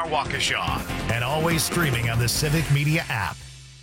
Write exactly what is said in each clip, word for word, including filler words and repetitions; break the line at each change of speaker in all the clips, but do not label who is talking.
Kumar Waukesha, and always streaming on the Civic Media app.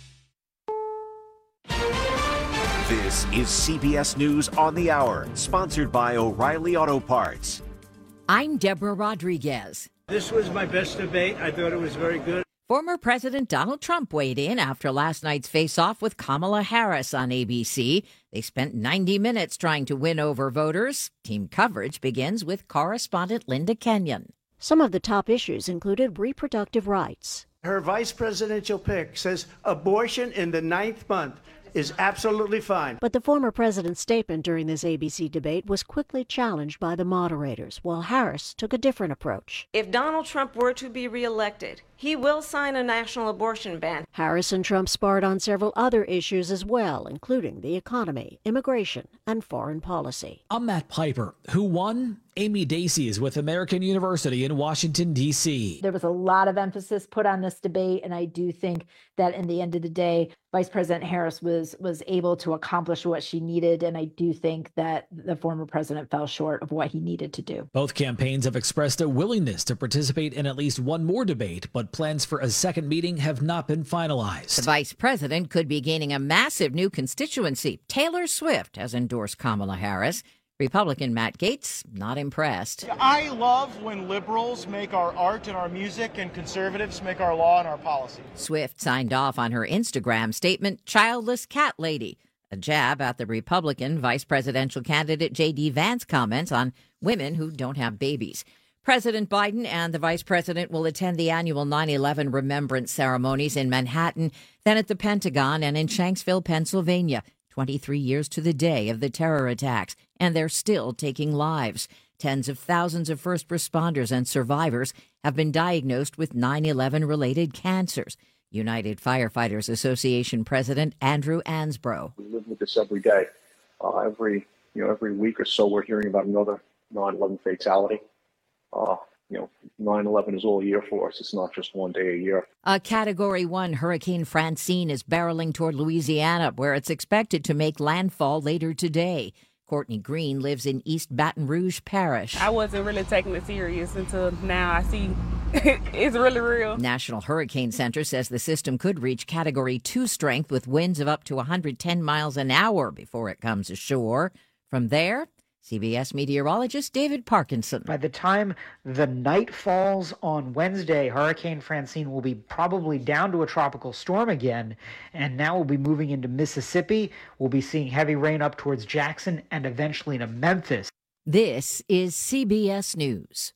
This is C B S News on the Hour, sponsored by O'Reilly Auto Parts.
I'm Deborah Rodriguez.
This was my best debate. I thought it was very good.
Former President Donald Trump weighed in after last night's face-off with Kamala Harris on A B C. They spent ninety minutes trying to win over voters. Team coverage begins with correspondent Linda Kenyon.
Some of the top issues included reproductive rights.
Her vice presidential pick says abortion in the ninth month is absolutely fine.
But the former president's statement during this A B C debate was quickly challenged by the moderators, while Harris took a different approach.
If Donald Trump were to be reelected, he will sign a national abortion ban.
Harris and Trump sparred on several other issues as well, including the economy, immigration, and foreign policy.
I'm Matt Piper. Who won? Amy Daisy with American University in Washington, D C
There was a lot of emphasis put on this debate, and I do think that in the end of the day, Vice President Harris was was able to accomplish what she needed, and I do think that the former president fell short of what he needed to do.
Both campaigns have expressed a willingness to participate in at least one more debate, but plans for a second meeting have not been finalized.
The vice president could be gaining a massive new constituency. Taylor Swift has endorsed Kamala Harris. Republican Matt Gaetz, not impressed.
I love when liberals make our art and our music and conservatives make our law and our policy.
Swift signed off on her Instagram statement, "Childless Cat Lady," a jab at the Republican vice presidential candidate J D Vance comments on women who don't have babies. President Biden and the vice president will attend the annual nine eleven remembrance ceremonies in Manhattan, then at the Pentagon and in Shanksville, Pennsylvania. twenty-three years to the day of the terror attacks, and they're still taking lives. Tens of thousands of first responders and survivors have been diagnosed with nine eleven-related cancers. United Firefighters Association President Andrew Ansbro.
We live with this every day. Uh, every, you know, every week or so we're hearing about another nine eleven fatality. Uh, you know, nine eleven is all year for us. It's not just one day a year.
A Category one Hurricane Francine is barreling toward Louisiana, where it's expected to make landfall later today. Courtney Green lives in East Baton Rouge Parish.
I wasn't really taking it serious until now. I see it's really real.
National Hurricane Center says the system could reach Category two strength with winds of up to one hundred ten miles an hour before it comes ashore. From there, C B S meteorologist David Parkinson.
By the time the night falls on Wednesday, Hurricane Francine will be probably down to a tropical storm again, and now we'll be moving into Mississippi. We'll be seeing heavy rain up towards Jackson and eventually to Memphis.
This is C B S News.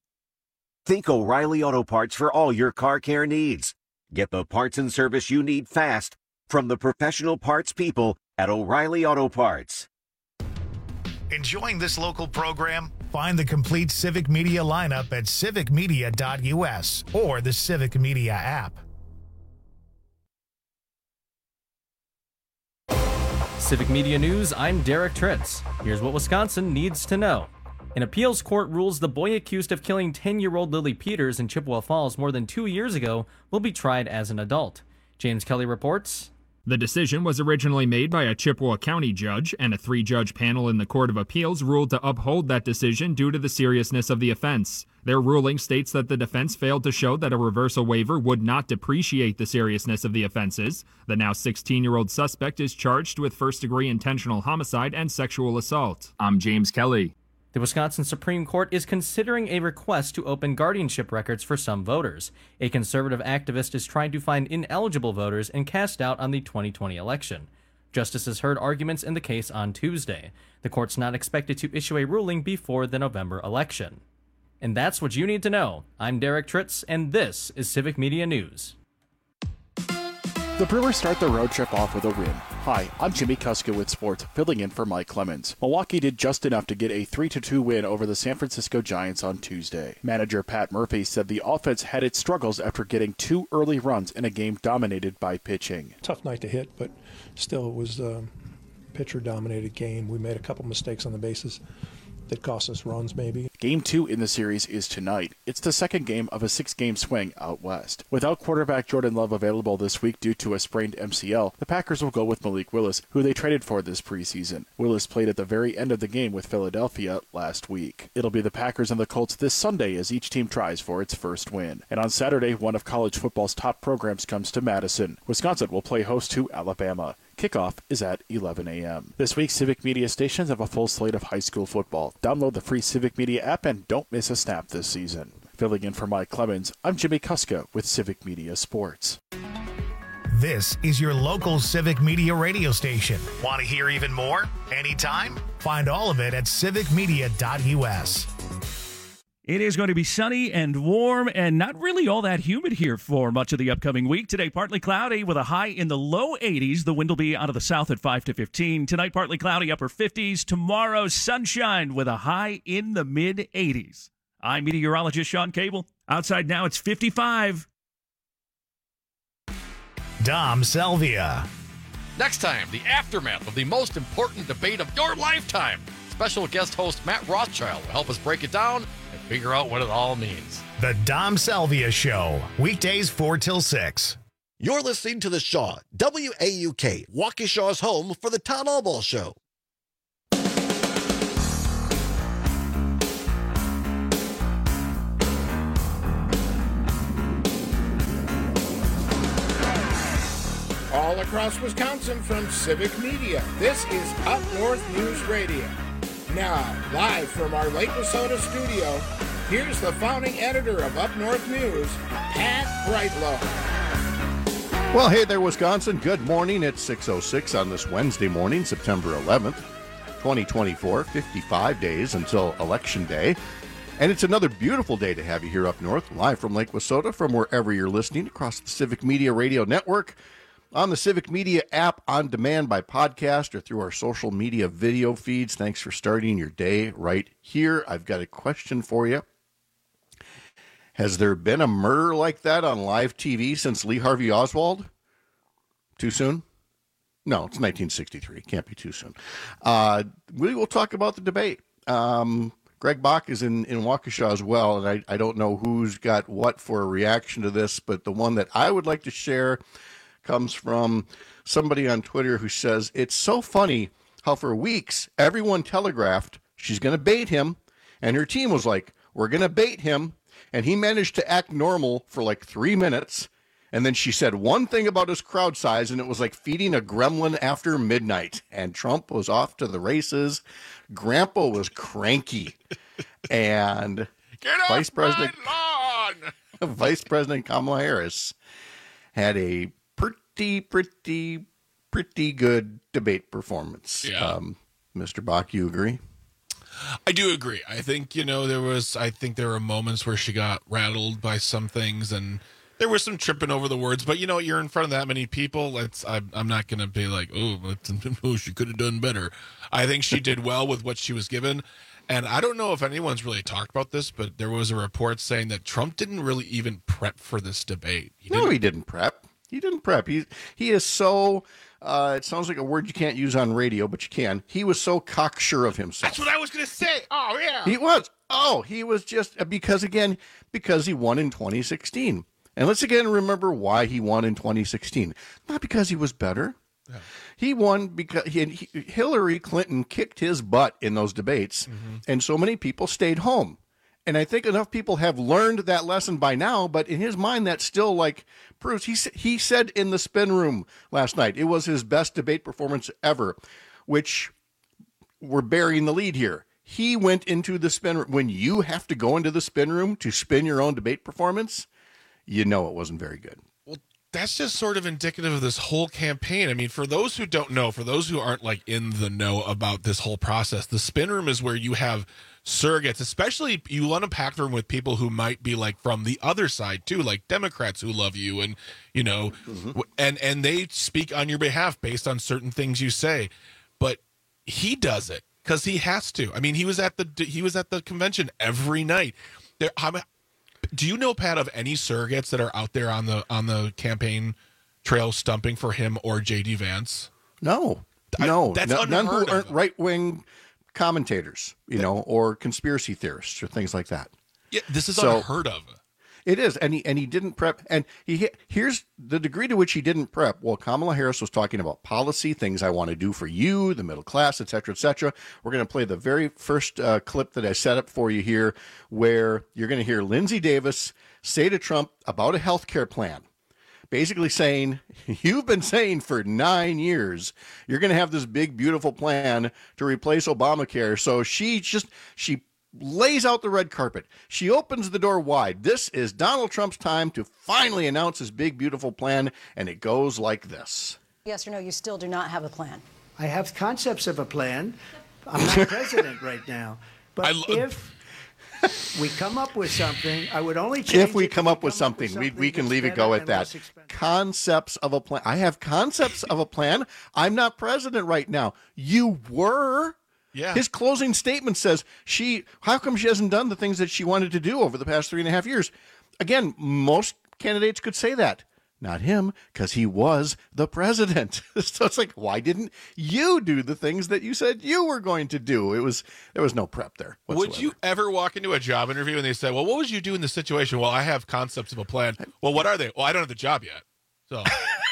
Think O'Reilly Auto Parts for all your car care needs. Get the parts and service you need fast from the professional parts people at O'Reilly Auto Parts.
Enjoying this local program? Find the complete Civic Media lineup at civic media dot U S or the Civic Media app.
Civic Media News, I'm Derek Tritz. Here's what Wisconsin needs to know. An appeals court rules the boy accused of killing ten-year-old Lily Peters in Chippewa Falls more than two years ago will be tried as an adult. James Kelly reports.
The decision was originally made by a Chippewa County judge, and a three-judge panel in the Court of Appeals ruled to uphold that decision due to the seriousness of the offense. Their ruling states that the defense failed to show that a reversal waiver would not depreciate the seriousness of the offenses. The now sixteen-year-old suspect is charged with first-degree intentional homicide and sexual assault. I'm James Kelly.
The Wisconsin Supreme Court is considering a request to open guardianship records for some voters. A conservative activist is trying to find ineligible voters and cast out on the twenty twenty election. Justices heard arguments in the case on Tuesday. The court's not expected to issue a ruling before the November election. And that's what you need to know. I'm Derek Tritz, and this is Civic Media News.
The Brewers start the road trip off with a win. Hi, I'm Jimmy Kuskowitz Sports, filling in for Mike Clemens. Milwaukee did just enough to get a three to two win over the San Francisco Giants on Tuesday. Manager Pat Murphy said the offense had its struggles after getting two early runs in a game dominated by pitching.
Tough night to hit, but still it was a pitcher-dominated game. We made a couple mistakes on the bases. that cost us runs maybe.
Game two in the series is tonight. It's the second game of a six-game swing out west. Without quarterback Jordan Love available this week due to a sprained M C L, the Packers will go with Malik Willis, who they traded for this preseason. Willis played at the very end of the game with Philadelphia last week. It'll be the Packers and the Colts this Sunday as each team tries for its first win. And on Saturday, one of college football's top programs comes to Madison. Wisconsin will play host to Alabama. Kickoff is at eleven a.m. This week, Civic Media stations have a full slate of high school football. Download the free Civic Media app and don't miss a snap this season. Filling in for Mike Clemens, I'm Jimmy Kuska with Civic Media Sports.
This is your local Civic Media radio station. Want to hear even more? Anytime? Find all of it at civic media dot u s.
It is going to be sunny and warm and not really all that humid here for much of the upcoming week. Today, partly cloudy with a high in the low eighties. The wind will be out of the south at five to fifteen. Tonight, partly cloudy, upper fifties. Tomorrow, sunshine with a high in the mid eighties. I'm meteorologist Sean Cable. Outside now, it's fifty-five.
Dom Salvia.
Next time, the aftermath of the most important debate of your lifetime. Special guest host Matt Rothschild will help us break it down and figure out what it all means.
The Dom Salvia Show, weekdays four till six.
You're listening to The Shaw, W A U K, Waukesha's home for the Town Hall Ball Show.
All across Wisconsin from Civic Media, this is Up North News Radio. Now, live from our Lake Wissota studio, here's the founding editor of Up North News, Pat Brightlow.
Well, hey there, Wisconsin. Good morning. It's six oh six on this Wednesday morning, September eleventh, twenty twenty-four. fifty-five days until Election Day. And it's another beautiful day to have you here up north, live from Lake Wissota, from wherever you're listening across the Civic Media Radio Network, on the Civic Media app, on demand by podcast, or through our social media video feeds. Thanks for starting your day right here. I've got a question for you. Has there been a murder like that on live T V since Lee Harvey Oswald? Too soon? No, it's nineteen sixty-three. Can't be too soon. Uh, we will talk about the debate. Um, Greg Bach is in, in Waukesha as well, and I, I don't know who's got what for a reaction to this, but the one that I would like to share comes from somebody on Twitter who says, it's so funny how for weeks everyone telegraphed she's going to bait him, and her team was like, we're going to bait him, and he managed to act normal for like three minutes, and then she said one thing about his crowd size, and it was like feeding a gremlin after midnight, and Trump was off to the races. Grandpa was cranky, and
Get off
Vice President
my lawn!
Vice President Kamala Harris had a pretty, pretty, pretty good debate performance.
Yeah.
Um, Mister Bach, you agree?
I do agree. I think, you know, there was, I think there were moments where she got rattled by some things, and there was some tripping over the words, but you know, you're in front of that many people. It's, I'm, I'm not going to be like, oh, oh, she could have done better. I think she did well with what she was given. And I don't know if anyone's really talked about this, but there was a report saying that Trump didn't really even prep for this debate.
He no, didn't. he didn't prep. He didn't prep. He he is so, uh, it sounds like a word you can't use on radio, but you can. He was so cocksure of himself.
That's what I was going to say. Oh, yeah.
He was. Oh, he was just, because again, because he won in twenty sixteen. And let's again remember why he won in twenty sixteen. Not because he was better. Yeah. He won because he, he, Hillary Clinton kicked his butt in those debates, mm-hmm. and so many people stayed home. And I think enough people have learned that lesson by now, but in his mind, that's still like proves. He, he said in the spin room last night, it was his best debate performance ever, which we're burying the lead here. He went into the spin room. When you have to go into the spin room to spin your own debate performance, you know it wasn't very good.
Well, that's just sort of indicative of this whole campaign. I mean, for those who don't know, for those who aren't like in the know about this whole process, the spin room is where you have surrogates, especially you want to pack the room with people who might be like from the other side too, like Democrats who love you, and you know, mm-hmm. and and they speak on your behalf based on certain things you say. But he does it because he has to. I mean, he was at the he was at the convention every night. There, I'm, do you know, Pat, of any surrogates that are out there on the on the campaign trail stumping for him or J D Vance?
No, no,
I, that's
no none who aren't right wing commentators, you know, or conspiracy theorists or things like that.
Yeah, this is
So-
unheard of.
It is, and he and he didn't prep, and he here's the degree to which he didn't prep. Well, Kamala Harris was talking about policy, things I want to do for you, the middle class, et cetera, et cetera. We're going to play the very first uh, clip that I set up for you here, where you're going to hear Lindsey Davis say to Trump about a health care plan, basically saying, you've been saying for nine years you're going to have this big, beautiful plan to replace Obamacare. So she just she. lays out the red carpet. She opens the door wide. This is Donald Trump's time to finally announce his big, beautiful plan, and it goes like this.
Yes or no, you still do not have a plan?
I have concepts of a plan. I'm not president right now. But
I lo-
if we come up with something, I would only change
If we
it
come up with something, we, we can leave it go at that. Concepts of a plan. I have concepts of a plan. I'm not president right now. You were.
Yeah.
His closing statement says, she, how come she hasn't done the things that she wanted to do over the past three and a half years? Again, most candidates could say that. Not him, because he was the president. So it's like, why didn't you do the things that you said you were going to do? It was, there was no prep there whatsoever.
Would you ever walk into a job interview and they say, well, what would you do in this situation? Well, I have concepts of a plan. Well, what are they? Well, I don't have the job yet. So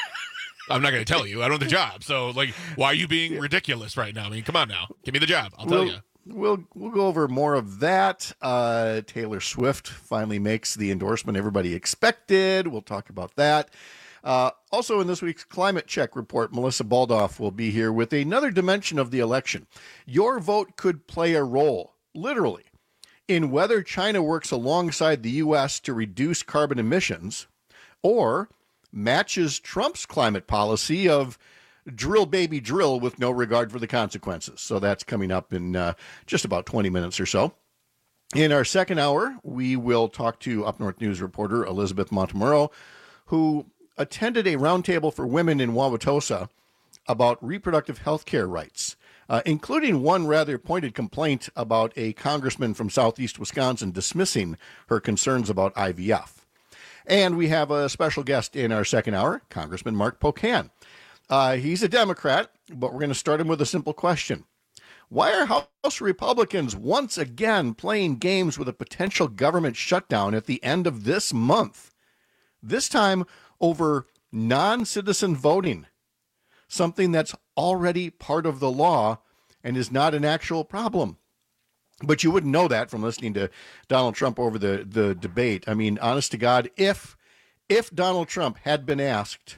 I'm not going to tell you. I don't have the job. So, like, why are you being ridiculous right now? I mean, come on now. Give me the job. I'll tell
we'll,
you.
We'll we'll go over more of that. Uh, Taylor Swift finally makes the endorsement everybody expected. We'll talk about that. Uh, also, in this week's Climate Check report, Melissa Baldoff will be here with another dimension of the election. Your vote could play a role, literally, in whether China works alongside the U S to reduce carbon emissions or matches Trump's climate policy of drill, baby, drill with no regard for the consequences. So that's coming up in uh, just about twenty minutes or so. In our second hour, we will talk to Up North News reporter Elizabeth Montemurro, who attended a roundtable for women in Wauwatosa about reproductive health care rights, uh, including one rather pointed complaint about a congressman from southeast Wisconsin dismissing her concerns about I V F. And we have a special guest in our second hour, Congressman Mark Pocan. Uh, he's a Democrat, but we're going to start him with a simple question. Why are House Republicans once again playing games with a potential government shutdown at the end of this month? This time over non-citizen voting, something that's already part of the law and is not an actual problem. But you wouldn't know that from listening to Donald Trump over the, the debate. I mean, honest to God, if if Donald Trump had been asked,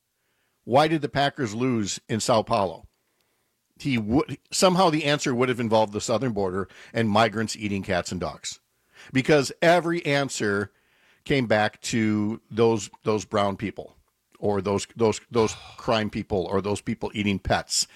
why did the Packers lose in Sao Paulo? He would somehow the answer would have involved the southern border and migrants eating cats and dogs, because every answer came back to those those brown people or those those those crime people or those people eating pets,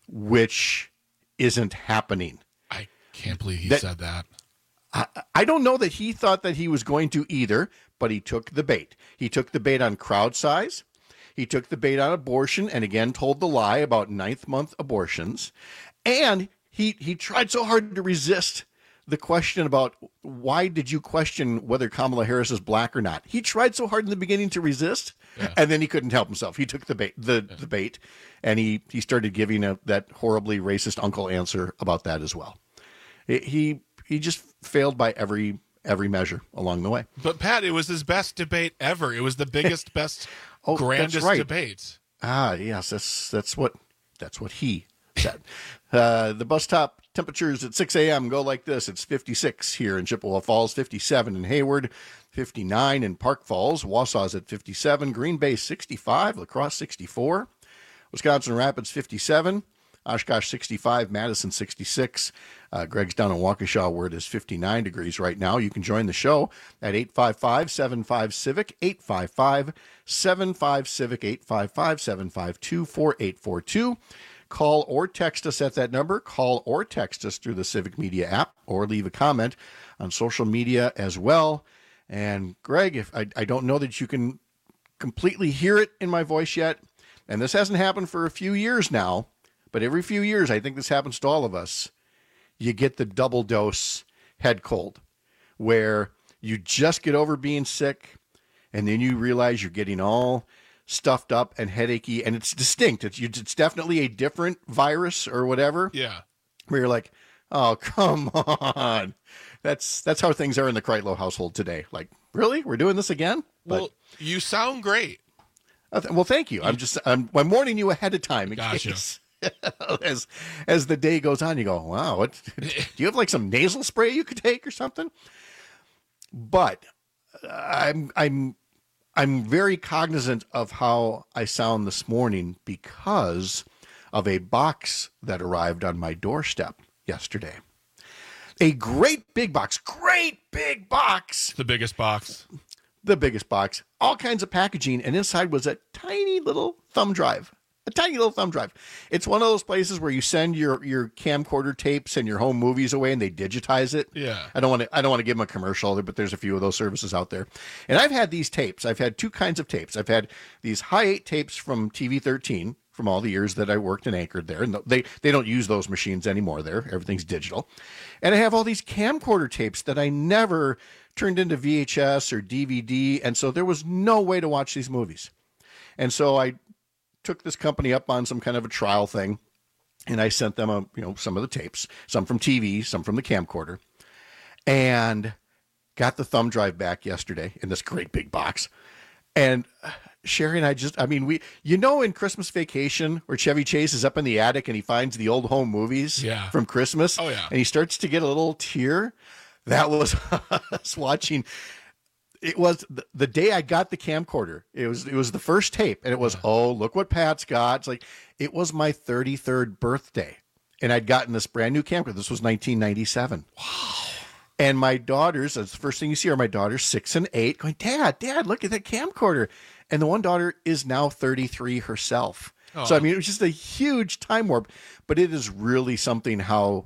which isn't happening.
Can't believe he
That-
said that.
I, I don't know that he thought that he was going to either, but he took the bait. He took the bait on crowd size. He took the bait on abortion and again told the lie about ninth month abortions. And he, he tried so hard to resist the question about why did you question whether Kamala Harris is black or not. He tried so hard in the beginning to resist,
Yeah.
and then he couldn't help himself. He took the bait, the,
Yeah.
the bait, and he, he started giving a, that horribly racist uncle answer about that as well. It, he he just failed by every every measure along the way.
But Pat, it was his best debate ever. It was the biggest, best,
Oh,
grandest
that's right.
debate.
Ah, yes, that's that's what that's what he said. uh, the bus top temperatures at six a.m. go like this. It's fifty-six here in Chippewa Falls, fifty-seven in Hayward, fifty-nine in Park Falls. Wausau's at fifty-seven, Green Bay sixty-five, La Crosse sixty-four, Wisconsin Rapids fifty-seven, Oshkosh sixty-five, Madison sixty-six. Uh, Greg's down in Waukesha where it is fifty-nine degrees right now. You can join the show at eight five five, seven five, CIVIC, eight five five, seven five, CIVIC, eight five five, seven five two, four eight four two. Call or text us at that number. Call or text us through the Civic Media app or leave a comment on social media as well. And Greg, if I, I don't know that you can completely hear it in my voice yet, and this hasn't happened for a few years now, but every few years, I think this happens to all of us. You get the double dose head cold where you just get over being sick and then you realize you're getting all stuffed up and headachy, and it's distinct. It's, it's definitely a different virus or whatever.
Yeah.
Where you're like, Oh, come on. That's that's how things are in the Kreitlow household today. Like, really? We're doing this again? But,
well, you sound great.
Uh, well, thank you. I'm just I'm, I'm warning you ahead of time in
Gotcha.
case as as the day goes on, you go, wow, what do you have like some nasal spray you could take or something? But I'm I'm I'm very cognizant of how I sound this morning because of a box that arrived on my doorstep yesterday. A great big box, great big box.
The biggest box.
The biggest box. All kinds of packaging, and inside was a tiny little thumb drive. A tiny little thumb drive. It's one of those places where you send your, your camcorder tapes and your home movies away and they digitize it.
Yeah.
I don't want to I don't want to give them a commercial, but there's a few of those services out there. And I've had these tapes. I've had two kinds of tapes. I've had these high eight tapes from T V thirteen from all the years that I worked and anchored there. And they, they don't use those machines anymore there. Everything's digital. And I have all these camcorder tapes that I never turned into V H S or D V D. And so there was no way to watch these movies. And so I took this company up on some kind of a trial thing, and I sent them a, you know, some of the tapes, some from T V, some from the camcorder, and got the thumb drive back yesterday in this great big box. And Sherry and I just, I mean, we, you know, in Christmas Vacation where Chevy Chase is up in the attic and he finds the old home movies
yeah.
from Christmas.
Oh, yeah.
And he starts to get a little tear. That was us watching. It was the, the day I got the camcorder. It was it was the first tape, and it was, oh, look what Pat's got. It's like, it was my thirty-third birthday, and I'd gotten this brand new camcorder. This was nineteen ninety-seven. Wow. And my daughters, that's the first thing you see are my daughters, six and eight, going, Dad, Dad, look at that camcorder. And the one daughter is now thirty-three herself. Oh. So, I mean, it was just a huge time warp, but it is really something how,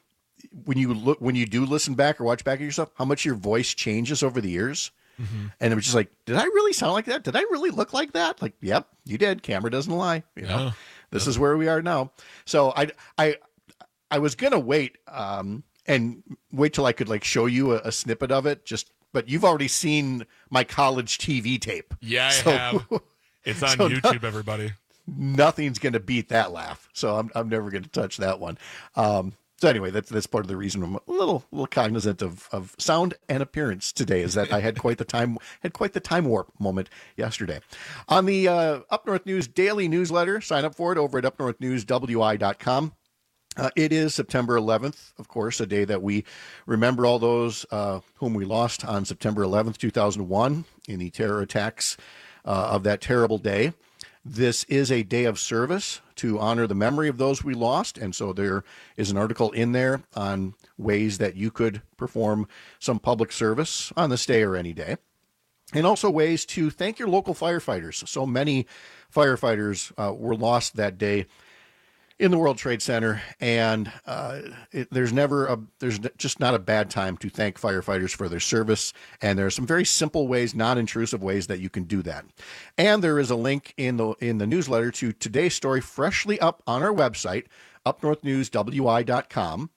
when you look, when you do listen back or watch back at yourself, how much your voice changes over the years. Mm-hmm. And it was just like, did I really sound like that? Did I really look like that? Like, yep, you did. Camera doesn't lie. You know, yeah. This yeah. is where we are now. So I, I, I was going to wait um, and wait till I could like show you a, a snippet of it. Just, but you've already seen my college T V tape.
Yeah, I
so,
have. It's on
so
YouTube,
no,
everybody.
Nothing's going to beat that laugh. So I'm, I'm never going to touch that one. Um, So anyway, that's that's part of the reason I'm a little little cognizant of, of sound and appearance today, is that I had quite the time had quite the time warp moment yesterday. On the uh, Up North News daily newsletter, sign up for it over at up north news w i dot com. Uh, it is September eleventh, of course, a day that we remember all those uh, whom we lost on September eleventh, two thousand one, in the terror attacks uh, of that terrible day. This is a day of service to honor the memory of those we lost. And so there is an article in there on ways that you could perform some public service on this day or any day. And also ways to thank your local firefighters. So many firefighters uh, were lost that day in the World Trade Center, and uh, it, there's never a there's just not a bad time to thank firefighters for their service. And there are some very simple ways, non-intrusive ways that you can do that. And there is a link in the in the newsletter to today's story, freshly up on our website, up north news w i dot com,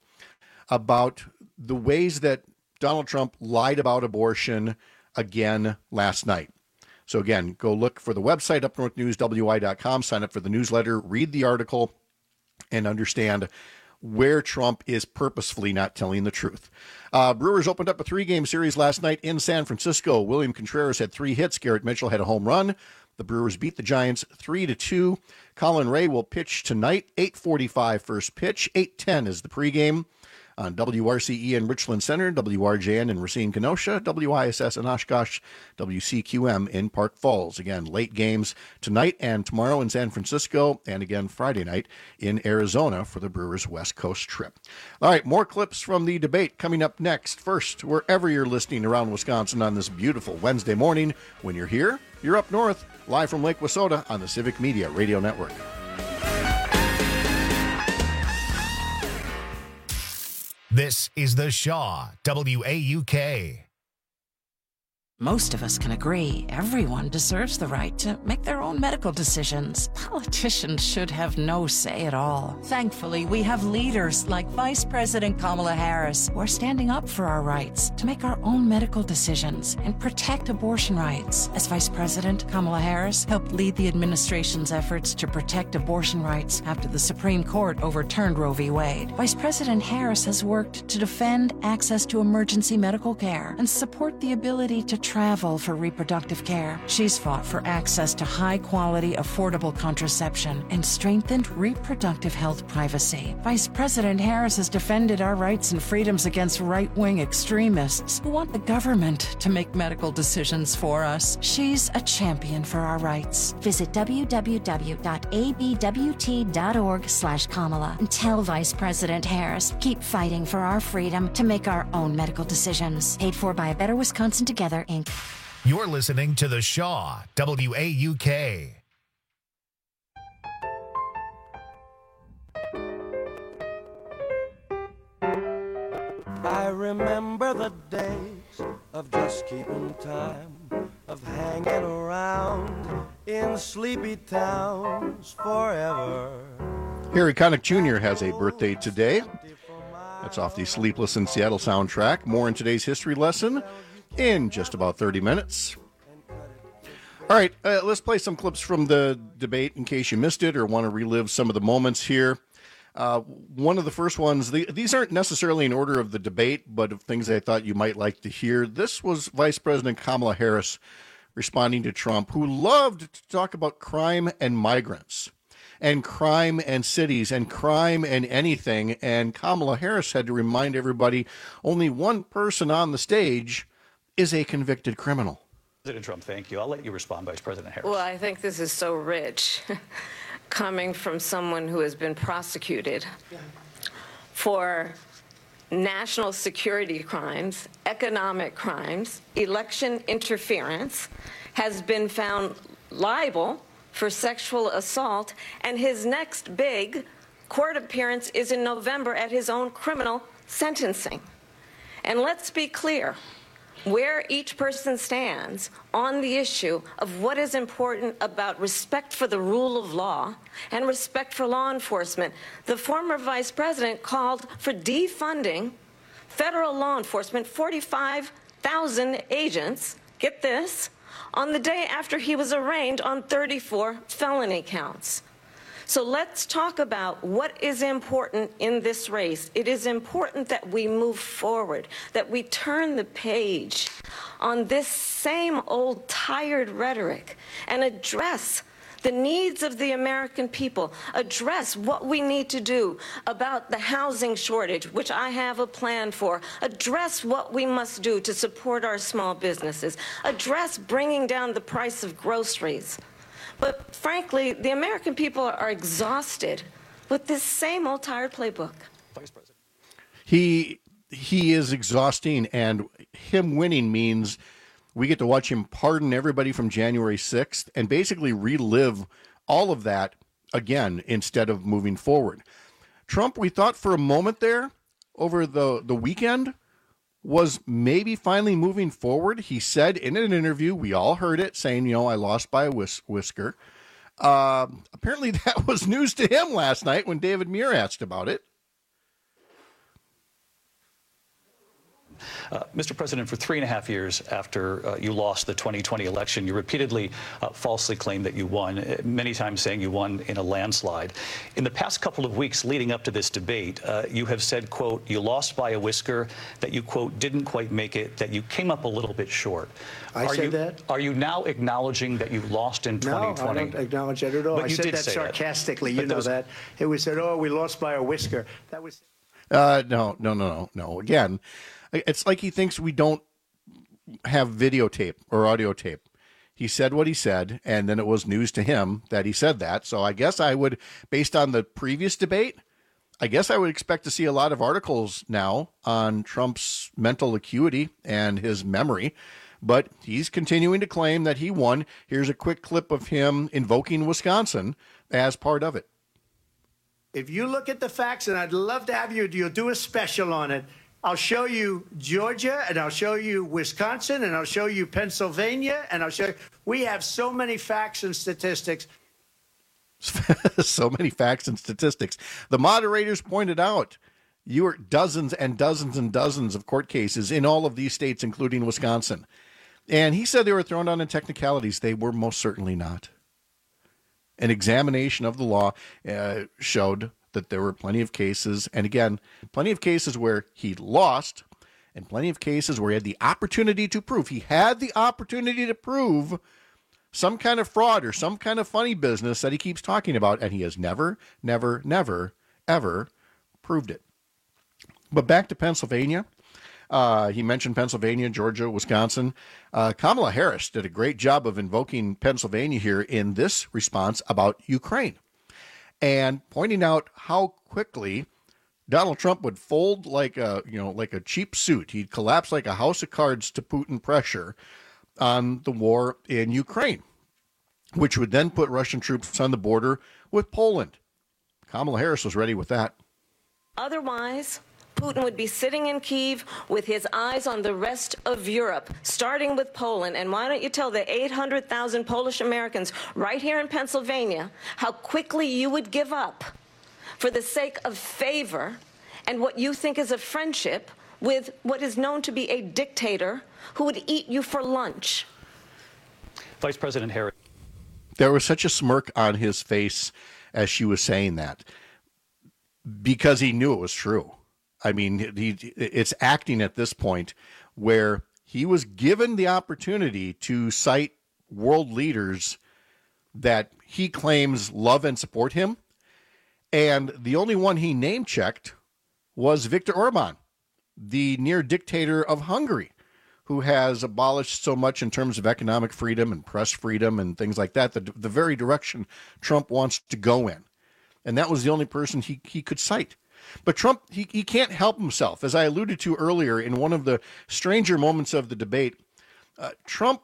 about the ways that Donald Trump lied about abortion again last night. So again, go look for the website, up north news w i dot com, sign up for the newsletter, read the article, and understand where Trump is purposefully not telling the truth. Uh, Brewers opened up a three-game series last night in San Francisco. William Contreras had three hits. Garrett Mitchell had a home run. The Brewers beat the Giants three to two. Colin Ray will pitch tonight, eight forty-five first pitch. eight ten is the pregame on W R C E in Richland Center, W R J N in Racine, Kenosha, W I S S in Oshkosh, W C Q M in Park Falls. Again, late games tonight and tomorrow in San Francisco, and again Friday night in Arizona for the Brewers' West Coast trip. All right, more clips from the debate coming up next. First, wherever you're listening around Wisconsin on this beautiful Wednesday morning, when you're here, you're up north, live from Lake Wissota on the Civic Media Radio Network.
This is The Shaw, W A U K.
Most of us can agree everyone deserves the right to make their own medical decisions. Politicians should have no say at all. Thankfully, we have leaders like Vice President Kamala Harris who are standing up for our rights to make our own medical decisions and protect abortion rights. As Vice President, Kamala Harris helped lead the administration's efforts to protect abortion rights after the Supreme Court overturned Roe v. Wade. Vice President Harris has worked to defend access to emergency medical care and support the ability to travel for reproductive care. She's fought for access to high-quality, affordable contraception and strengthened reproductive health privacy. Vice President Harris has defended our rights and freedoms against right-wing extremists who want the government to make medical decisions for us. She's a champion for our rights.
Visit w w w dot a b w t dot org slash Kamala and tell Vice President Harris, keep fighting for our freedom to make our own medical decisions. Paid for by A Better Wisconsin Together, Incorporated.
You're listening to The Shaw, W A U K.
I remember the days of just keeping time, of hanging around in sleepy towns forever.
Harry Connick Junior has a birthday today. That's off the Sleepless in Seattle soundtrack. More in today's history lesson in just about thirty minutes. All right, uh, let's play some clips from the debate in case you missed it or want to relive some of the moments here. Uh, one of the first ones, the, these aren't necessarily in order of the debate, but of things I thought you might like to hear. This was Vice President Kamala Harris responding to Trump, who loved to talk about crime and migrants and crime and cities and crime and anything. And Kamala Harris had to remind everybody only one person on the stage is a convicted criminal.
President Trump, thank you. I'll let you respond, Vice President Harris.
Well, I think this is so rich, coming from someone who has been prosecuted for national security crimes, economic crimes, election interference, has been found liable for sexual assault, and his next big court appearance is in November at his own criminal sentencing. And let's be clear where each person stands on the issue of what is important about respect for the rule of law and respect for law enforcement. The former vice president called for defunding federal law enforcement, forty-five thousand agents, get this, on the day after he was arraigned on thirty-four felony counts. So let's talk about what is important in this race. It is important that we move forward, that we turn the page on this same old tired rhetoric and address the needs of the American people, address what we need to do about the housing shortage, which I have a plan for, address what we must do to support our small businesses, address bringing down the price of groceries. But frankly, the American people are exhausted with this same old tired playbook.
Vice President.
He he is exhausting, and him winning means we get to watch him pardon everybody from January sixth and basically relive all of that again instead of moving forward. Trump, we thought for a moment there over the, the weekend, was maybe finally moving forward. He said in an interview, we all heard it, saying, you know, I lost by a whis- whisker. Uh, apparently that was news to him last night when David Muir asked about it.
Uh, Mister President, for three and a half years after uh, you lost the twenty twenty election, you repeatedly uh, falsely claimed that you won, uh, many times saying you won in a landslide. In the past couple of weeks leading up to this debate, uh, you have said, quote, you lost by a whisker, that you, quote, didn't quite make it, that you came up a little bit short.
I
are
said
you,
that?
Are you now acknowledging that you lost in twenty twenty?
No, I don't acknowledge that at all.
But
I
you
said
did
that
say
sarcastically.
That.
You
But
know
those...
that. It was said, oh, we lost by a whisker. That was...
Uh, no, no, no, no, no. Again, it's like he thinks we don't have videotape or audio tape. He said what he said, and then it was news to him that he said that. So I guess I would, based on the previous debate, I guess I would expect to see a lot of articles now on Trump's mental acuity and his memory. But he's continuing to claim that he won. Here's a quick clip of him invoking Wisconsin as part of it.
If you look at the facts, and I'd love to have you, you'll do a special on it, I'll show you Georgia, and I'll show you Wisconsin, and I'll show you Pennsylvania, and I'll show you. We have so many facts and statistics.
So many facts and statistics. The moderators pointed out you were dozens and dozens and dozens of court cases in all of these states, including Wisconsin. And he said they were thrown down in technicalities. They were most certainly not. An examination of the law uh, showed that there were plenty of cases, and again, plenty of cases where he lost, and plenty of cases where he had the opportunity to prove. He had the opportunity to prove some kind of fraud or some kind of funny business that he keeps talking about, and he has never, never, never, ever proved it. But back to Pennsylvania. Uh, he mentioned Pennsylvania, Georgia, Wisconsin. Uh, Kamala Harris did a great job of invoking Pennsylvania here in this response about Ukraine and pointing out how quickly Donald Trump would fold like a, you know, like a cheap suit. He'd collapse like a house of cards to Putin pressure on the war in Ukraine, which would then put Russian troops on the border with Poland. Kamala Harris was ready with that.
Otherwise, Putin would be sitting in Kyiv with his eyes on the rest of Europe, starting with Poland. And why don't you tell the eight hundred thousand Polish Americans right here in Pennsylvania how quickly you would give up for the sake of favor and what you think is a friendship with what is known to be a dictator who would eat you for lunch.
Vice President Harris.
There was such a smirk on his face as she was saying that because he knew it was true. I mean, he, it's acting at this point where he was given the opportunity to cite world leaders that he claims love and support him. And the only one he name checked was Viktor Orban, the near dictator of Hungary, who has abolished so much in terms of economic freedom and press freedom and things like that, the, the very direction Trump wants to go in. And that was the only person he, he could cite. But Trump, he, he can't help himself. As I alluded to earlier in one of the stranger moments of the debate, uh, Trump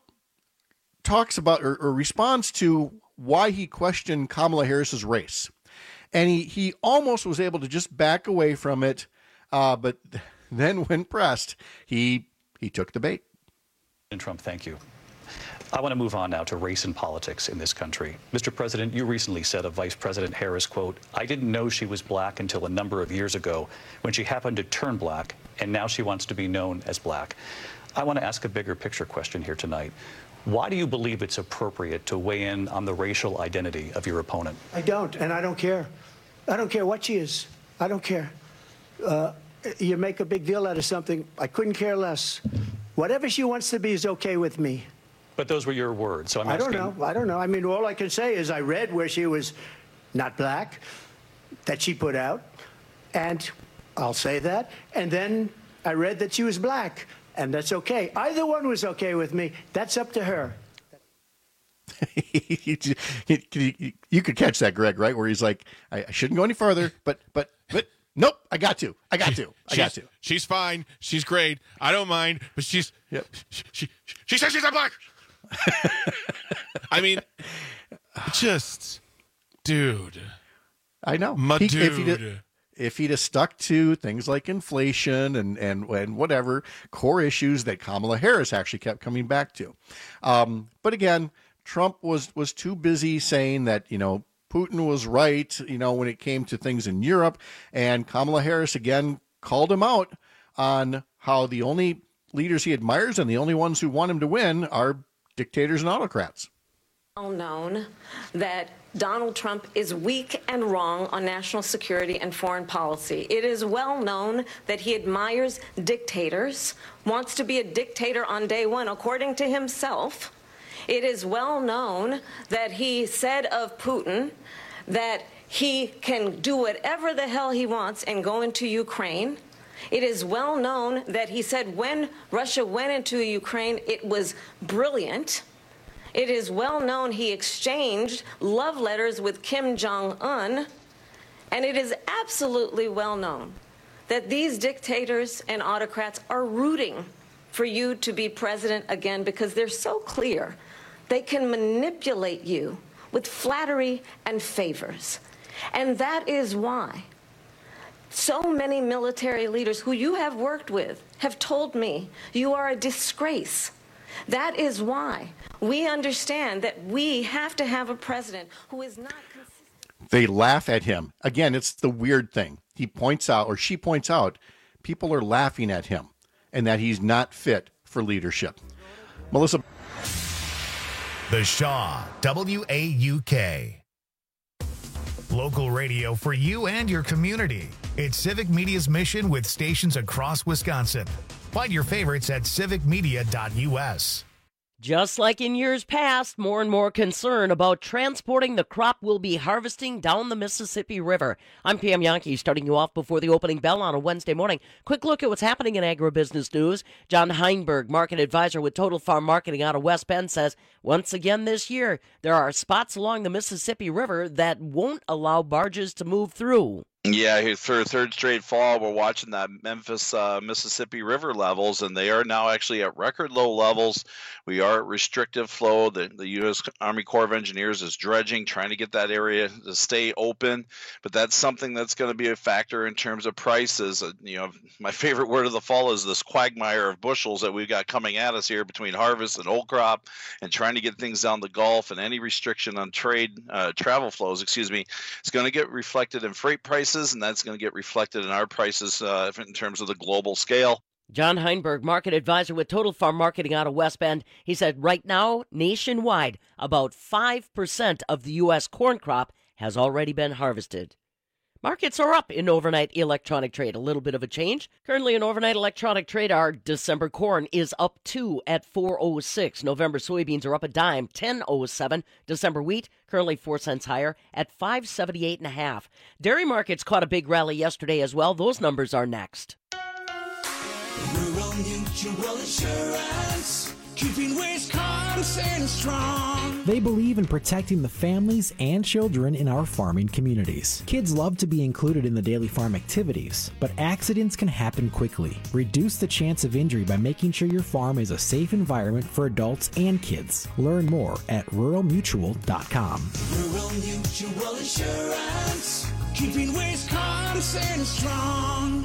talks about or, or responds to why he questioned Kamala Harris's race. And he, he almost was able to just back away from it. Uh, but then when pressed, he he took the bait.
And Trump, thank you. I want to move on now to race and politics in this country. Mister President, you recently said of Vice President Harris, quote, "I didn't know she was black until a number of years ago when she happened to turn black, and now she wants to be known as black." I want to ask a bigger picture question here tonight. Why do you believe it's appropriate to weigh in on the racial identity of your opponent?
I don't, and I don't care. I don't care what she is. I don't care. Uh, you make a big deal out of something. I couldn't care less. Whatever she wants to be is okay with me.
But those were your words, so I'm
I
asking...
don't know. I don't know. I mean, all I can say is I read where she was not black, that she put out, and I'll say that. And then I read that she was black, and that's okay. Either one was okay with me. That's up to her.
You could catch that, Greg, right? Where he's like, I, I shouldn't go any further, but, but, but, nope, I got to. I got to. I got to.
She's fine. She's great. I don't mind, but she's,
yep.
she, she, she says she's not black. I mean, just, dude.
I know.
My
he,
dude.
If he'd, have, if he'd have stuck to things like inflation and, and, and whatever core issues that Kamala Harris actually kept coming back to. Um, but again, Trump was, was too busy saying that, you know, Putin was right, you know, when it came to things in Europe. And Kamala Harris, again, called him out on how the only leaders he admires and the only ones who want him to win are dictators and autocrats.
Well known that Donald Trump is weak and wrong on national security and foreign policy. It is well known that he admires dictators, wants to be a dictator on day one, according to himself. It is well known that he said of Putin that he can do whatever the hell he wants and go into Ukraine. It is well known that he said when Russia went into Ukraine, it was brilliant. It is well known he exchanged love letters with Kim Jong-un. And it is absolutely well known that these dictators and autocrats are rooting for you to be president again because they're so clear. They can manipulate you with flattery and favors. And that is why So many military leaders who you have worked with have told me you are a disgrace. That is why we understand that we have to have a president who is not consistent.
They laugh at him. Again, it's the weird thing. He points out, or she points out, people are laughing at him and that he's not fit for leadership. Melissa.
The Shaw, W A U K. Local radio for you and your community. It's Civic Media's mission with stations across Wisconsin. Find your favorites at civic media dot U S.
Just like in years past, more and more concern about transporting the crop we'll be harvesting down the Mississippi River. I'm Pam Yankee, starting you off before the opening bell on a Wednesday morning. Quick look at what's happening in agribusiness news. John Heinberg, market advisor with Total Farm Marketing out of West Bend, says once again this year, there are spots along the Mississippi River that won't allow barges to move through.
Yeah, for third straight fall, we're watching that Memphis, uh, Mississippi River levels, and they are now actually at record low levels. We are at restrictive flow. The, the U S Army Corps of Engineers is dredging, trying to get that area to stay open, but that's something that's going to be a factor in terms of prices. Uh, you know, my favorite word of the fall is this quagmire of bushels that we've got coming at us here between harvest and old crop, and trying to get things down the Gulf, and any restriction on trade, uh, travel flows, excuse me, it's going to get reflected in freight prices. And that's going to get reflected in our prices uh, in terms of the global scale.
John Heinberg, market advisor with Total Farm Marketing out of West Bend. He said right now, nationwide, about five percent of the U S corn crop has already been harvested. Markets are up in overnight electronic trade. A little bit of a change. Currently in overnight electronic trade, our December corn is up two at four oh six. November soybeans are up a dime, ten oh seven. December wheat, currently four cents higher at five seventy-eight and a half. Dairy markets caught a big rally yesterday as well. Those numbers are next.
Rural Mutual Insurance, keeping Wisconsin strong.
They believe in protecting the families and children in our farming communities. Kids love to be included in the daily farm activities, but accidents can happen quickly. Reduce the chance of injury by making sure your farm is a safe environment for adults and kids. Learn more at rural mutual dot com.
Rural Mutual Insurance, keeping Wisconsin strong.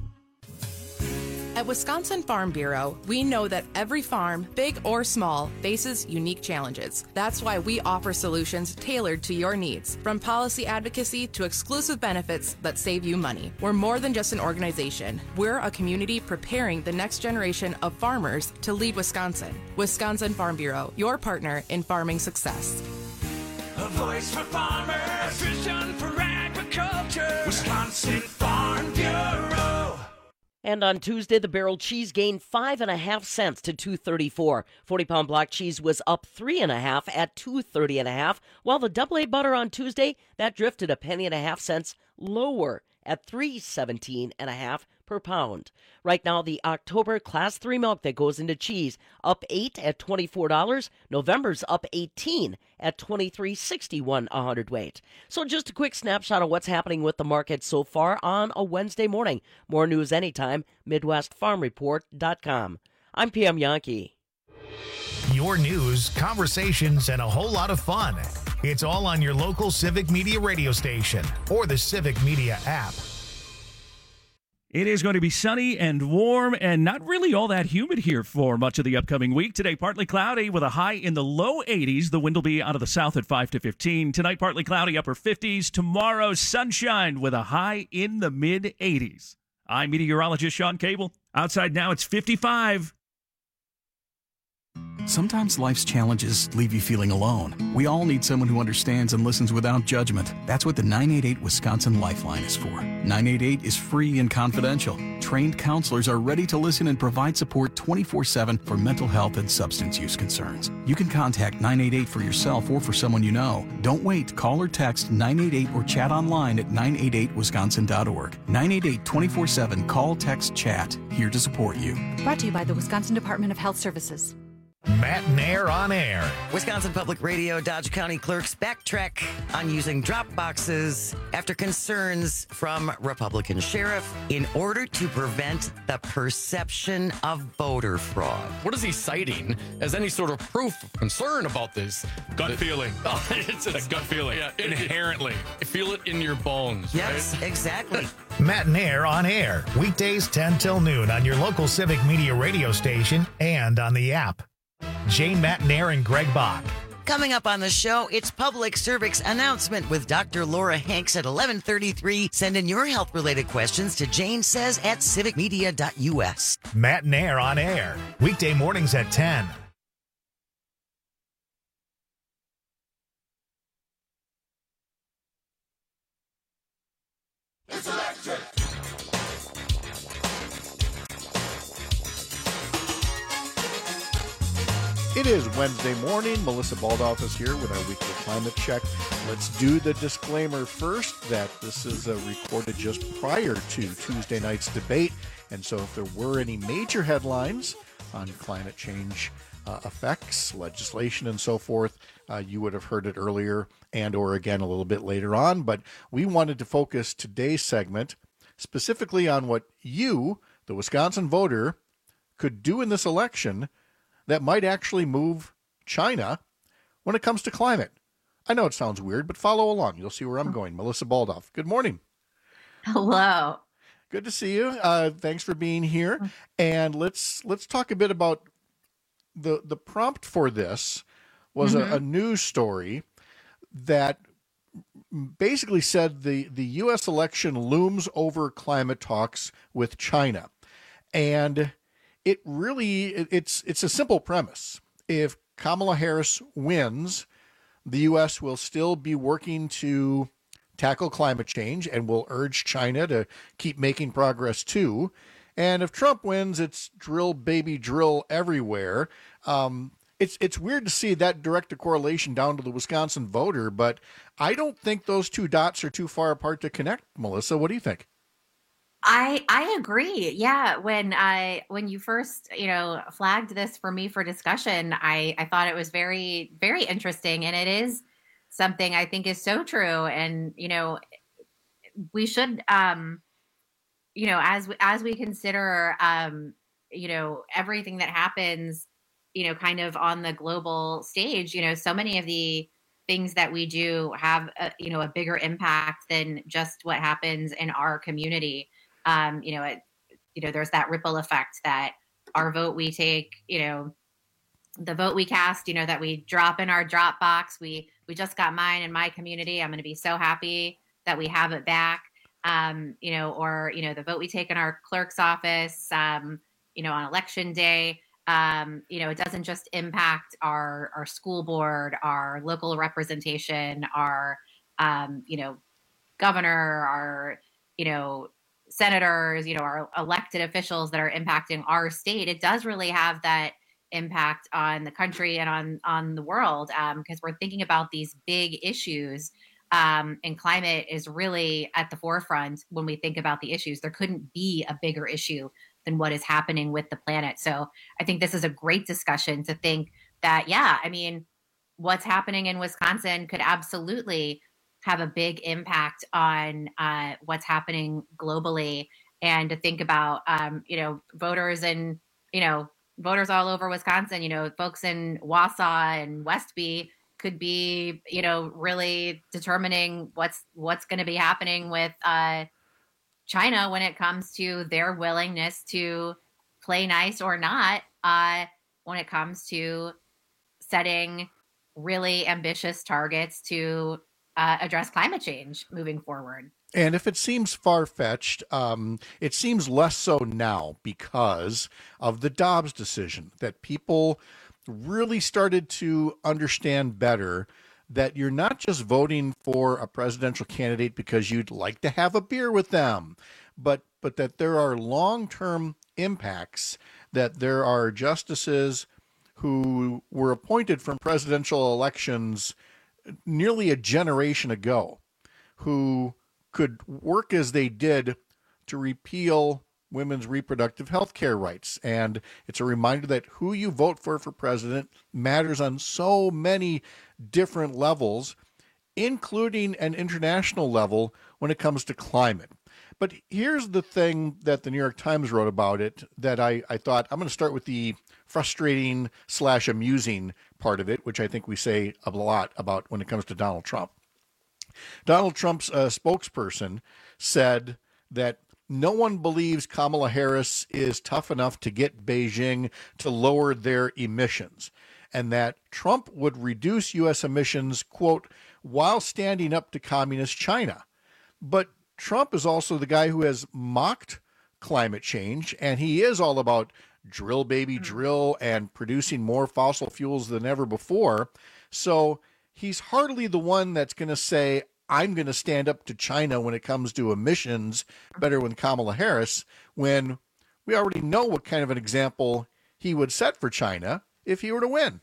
At Wisconsin Farm Bureau, we know that every farm, big or small, faces unique challenges. That's why we offer solutions tailored to your needs, from policy advocacy to exclusive benefits that save you money. We're more than just an organization. We're a community preparing the next generation of farmers to lead Wisconsin. Wisconsin Farm Bureau, your partner in farming success.
A voice for farmers, vision for agriculture. Wisconsin Farm Bureau.
And on Tuesday, the barrel cheese gained five and a half cents to two thirty-four. forty-pound block cheese was up three and a half at two thirty and a half, while the double A butter on Tuesday, that drifted a penny and a half cents lower at three seventeen and a half per pound. Right now, the October Class three milk that goes into cheese up eight at twenty-four dollars. November's up eighteen at twenty-three sixty-one a hundredweight. So just a quick snapshot of what's happening with the market so far on a Wednesday morning. More news anytime, Midwest Farm Report dot com. I'm Pam Yankee.
Your news, conversations, and a whole lot of fun. It's all on your local Civic Media radio station or the Civic Media app.
It is going to be sunny and warm and not really all that humid here for much of the upcoming week. Today, partly cloudy with a high in the low eighties. The wind will be out of the south at five to fifteen. Tonight, partly cloudy, upper fifties. Tomorrow, sunshine with a high in the mid eighties. I'm meteorologist Sean Cable. Outside now, it's fifty-five.
Sometimes life's challenges leave you feeling alone. We all need someone who understands and listens without judgment. That's what the nine eight eight Wisconsin Lifeline is for. nine eight eight is free and confidential. Trained counselors are ready to listen and provide support twenty-four seven for mental health and substance use concerns. You can contact nine eight eight for yourself or for someone you know. Don't wait. Call or text nine eight eight or chat online at nine eight eight wisconsin dot org. nine eight eight twenty-four seven. Call, text, chat. Here to support you.
Brought to you by the Wisconsin Department of Health Services.
Matt Nair on air.
Wisconsin Public Radio Dodge County clerks backtrack on using drop boxes after concerns from Republican sheriff in order to prevent the perception of voter fraud.
What is he citing as any sort of proof of concern about this?
Gut
The-
feeling.
Oh, it's
It's a gut feeling.
Yeah, it-
Inherently.
You feel it in your bones,
Yes,
right?
exactly.
Matt Nair on air. Weekdays ten till noon on your local Civic Media radio station and on the app. Jane, Matt Nair, and Greg Bach.
Coming up on the show, it's Public Cervix Announcement with Doctor Laura Hanks at eleven thirty-three. Send in your health-related questions to Jane Says at civic media dot U S.
Matt Nair on air. Weekday mornings at ten.
It's electric.
It is Wednesday morning. Melissa Baldoff is here with our weekly climate check. Let's do the disclaimer first that this is uh, recorded just prior to Tuesday night's debate. And so if there were any major headlines on climate change uh, effects, legislation, and so forth, uh, you would have heard it earlier and or again a little bit later on. But we wanted to focus today's segment specifically on what you, the Wisconsin voter, could do in this election that might actually move China when it comes to climate. I know it sounds weird, but follow along. You'll see where I'm going. Melissa Baldoff, good morning.
Hello.
Good to see you. Uh, thanks for being here. And let's let's talk a bit about the the prompt for this was
Mhm.
a, a news story that basically said the, the U S election looms over climate talks with China. And it really, it's it's a simple premise. If Kamala Harris wins, the U S will still be working to tackle climate change and will urge China to keep making progress too. And if Trump wins, it's drill, baby, drill everywhere. Um, it's it's weird to see that direct a correlation down to the Wisconsin voter, but I don't think those two dots are too far apart to connect, Melissa. What do you think?
I I agree. Yeah, when I when you first, you know, flagged this for me for discussion, I I thought it was very very interesting, and it is something I think is so true. And you know, we should um you know, as as we consider um you know, everything that happens, you know, kind of on the global stage, you know, so many of the things that we do have a, you know, a bigger impact than just what happens in our community. Um, you know, it, you know, there's that ripple effect that our vote we take, you know, the vote we cast, you know, that we drop in our drop box. We we just got mine in my community. I'm going to be so happy that we have it back. Um, you know, or you know, the vote we take in our clerk's office, um, you know, on election day. Um, you know, it doesn't just impact our our school board, our local representation, our um, you know, governor, our you know. senators, you know, our elected officials that are impacting our state. It does really have that impact on the country and on on the world because um, we're thinking about these big issues um, and climate is really at the forefront when we think about the issues. There couldn't be a bigger issue than what is happening with the planet. So I think this is a great discussion to think that, yeah, I mean, what's happening in Wisconsin could absolutely have a big impact on uh, what's happening globally, and to think about, um, you know, voters and, you know, voters all over Wisconsin, you know, folks in Wausau and Westby could be, you know, really determining what's what's going to be happening with uh, China when it comes to their willingness to play nice or not uh, when it comes to setting really ambitious targets to Uh, address climate change moving forward.
And if it seems far-fetched, um, it seems less so now because of the Dobbs decision, that people really started to understand better that you're not just voting for a presidential candidate because you'd like to have a beer with them, but but that there are long-term impacts, that there are justices who were appointed from presidential elections nearly a generation ago who could work as they did to repeal women's reproductive health care rights. And it's a reminder that who you vote for for president matters on so many different levels, including an international level when it comes to climate. But here's the thing that the New York Times wrote about it that I, I thought, I'm going to start with the frustrating slash amusing part of it, which I think we say a lot about when it comes to Donald Trump. Donald Trump's uh, spokesperson said that no one believes Kamala Harris is tough enough to get Beijing to lower their emissions, and that Trump would reduce U S emissions, quote, while standing up to communist China. But Trump is also the guy who has mocked climate change, and he is all about drill, baby, drill, and producing more fossil fuels than ever before. So he's hardly the one that's going to say, I'm going to stand up to China when it comes to emissions better than Kamala Harris, when we already know what kind of an example he would set for China if he were to win.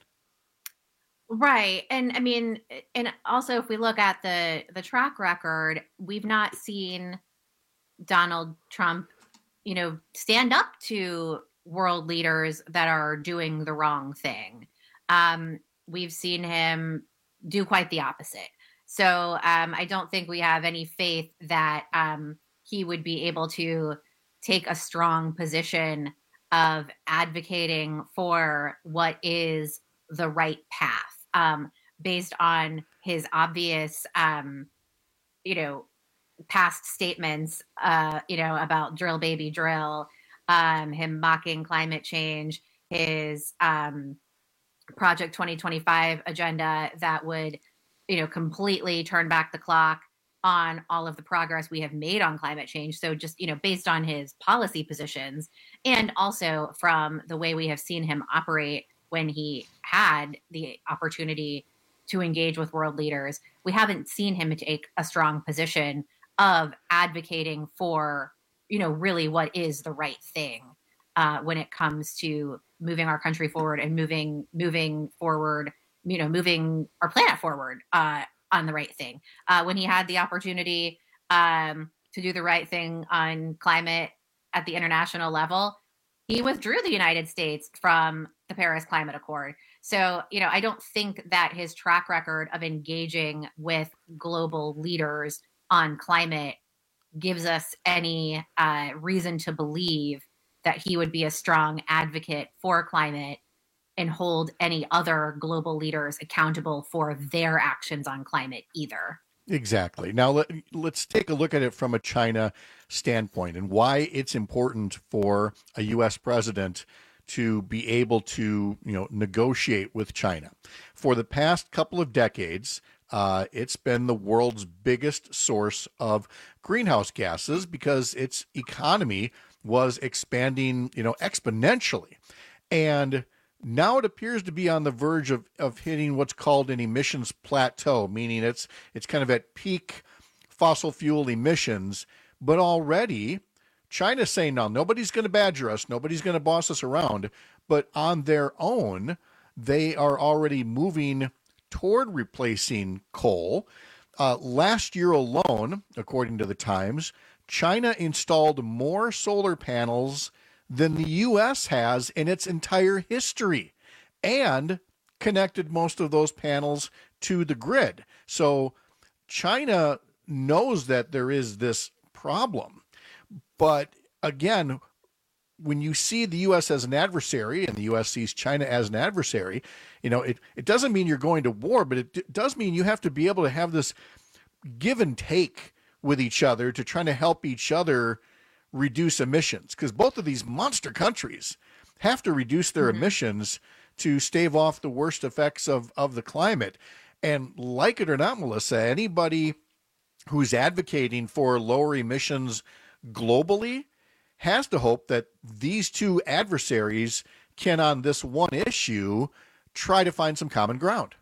Right. And I mean, and also if we look at the the track record, we've not seen Donald Trump, you know, stand up to world leaders that are doing the wrong thing. Um, we've seen him do quite the opposite. So um, I don't think we have any faith that um, he would be able to take a strong position of advocating for what is the right path. Um, based on his obvious, um, you know, past statements, uh, you know, about drill, baby, drill, um, him mocking climate change, his um, Project twenty twenty-five agenda that would, you know, completely turn back the clock on all of the progress we have made on climate change. So just, you know, based on his policy positions and also from the way we have seen him operate when he had the opportunity to engage with world leaders, we haven't seen him take a strong position of advocating for, you know, really what is the right thing uh, when it comes to moving our country forward and moving moving forward, you know, moving our planet forward uh, on the right thing. Uh, when he had the opportunity um, to do the right thing on climate at the international level, he withdrew the United States from the Paris Climate Accord. So, you know, I don't think that his track record of engaging with global leaders on climate gives us any uh, reason to believe that he would be a strong advocate for climate and hold any other global leaders accountable for their actions on climate either.
Exactly. Now, let, let's take a look at it from a China standpoint and why it's important for a U S president to be able to, you know, negotiate with China. For the past couple of decades, uh, it's been the world's biggest source of greenhouse gases because its economy was expanding, you know, exponentially. And now it appears to be on the verge of, of hitting what's called an emissions plateau, meaning it's it's kind of at peak fossil fuel emissions. But already, China's saying, no, nobody's going to badger us, nobody's going to boss us around. But on their own, they are already moving toward replacing coal. Uh, last year alone, according to the Times, China installed more solar panels than the U S has in its entire history and connected most of those panels to the grid. So China knows that there is this problem. But again, when you see the U S as an adversary and the U S sees China as an adversary, you know, it, it doesn't mean you're going to war, but it d- does mean you have to be able to have this give and take with each other to try to help each other reduce emissions, because both of these monster countries have to reduce their mm-hmm. emissions to stave off the worst effects of, of the climate. And like it or not, Melissa, anybody who's advocating for lower emissions globally has to hope that these two adversaries can, on this one issue, try to find some common ground.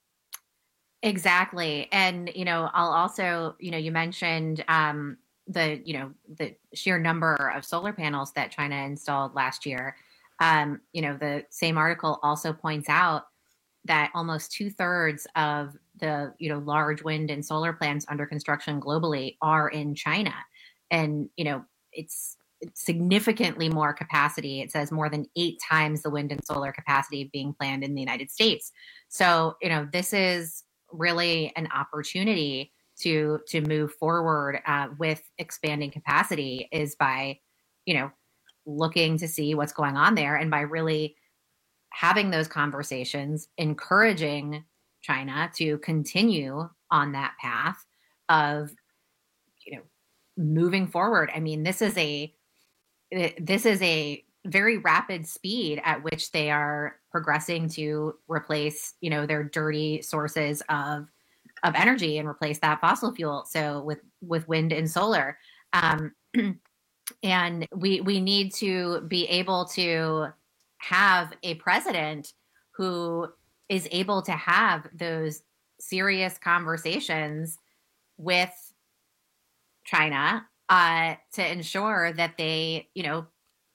Exactly. And, you know, I'll also, you know, you mentioned um, the, you know, the sheer number of solar panels that China installed last year. Um, you know, the same article also points out that almost two thirds of the, you know, large wind and solar plants under construction globally are in China. And, you know, it's, significantly more capacity. It says more than eight times the wind and solar capacity being planned in the United States. So, you know, this is really an opportunity to to move forward uh, with expanding capacity is by, you know, looking to see what's going on there, and by really having those conversations, encouraging China to continue on that path of, you know, moving forward. I mean, this is a this is a very rapid speed at which they are progressing to replace, you know, their dirty sources of of energy and replace that fossil fuel. So with with wind and solar, um, and we we need to be able to have a president who is able to have those serious conversations with China uh, to ensure that they, you know,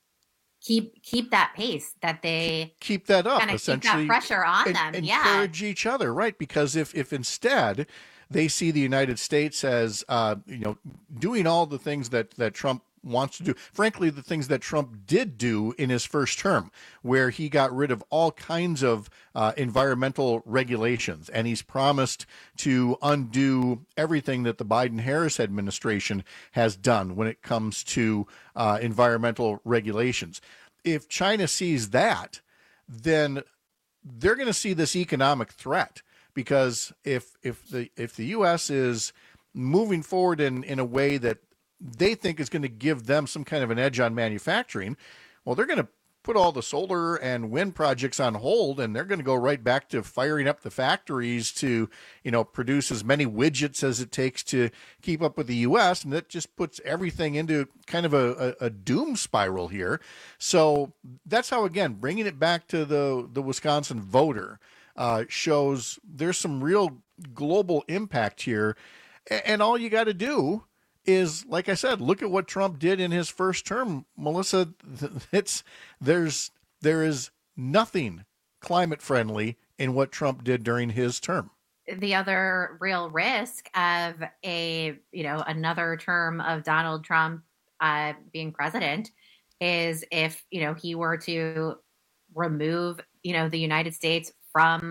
keep keep that pace, that they
keep that up,
kinda
essentially,
keep that pressure on
and,
them. Yeah,
encourage each other, right? Because if if instead they see the United States as uh, you know, doing all the things that that Trump wants to do, frankly, the things that Trump did do in his first term, where he got rid of all kinds of uh, environmental regulations, and he's promised to undo everything that the Biden-Harris administration has done when it comes to uh, environmental regulations. If China sees that, then they're going to see this economic threat, because if if the if the U S is moving forward in, in a way that they think is going to give them some kind of an edge on manufacturing, well, they're going to put all the solar and wind projects on hold, and they're going to go right back to firing up the factories to, you know, produce as many widgets as it takes to keep up with the U S, and that just puts everything into kind of a, a, a doom spiral here. So that's how, again, bringing it back to the, the Wisconsin voter uh, shows there's some real global impact here, and all you got to do is, like I said, look at what Trump did in his first term, Melissa. It's there's there is nothing climate friendly in what Trump did during his term.
The other real risk of a, you know, another term of Donald Trump uh, being president is if, you know, he were to remove, you know, the United States from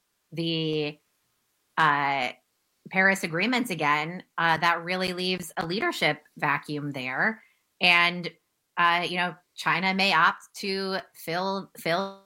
the uh Paris agreements again, uh, that really leaves a leadership vacuum there. And, uh, you know, China may opt to fill, fill.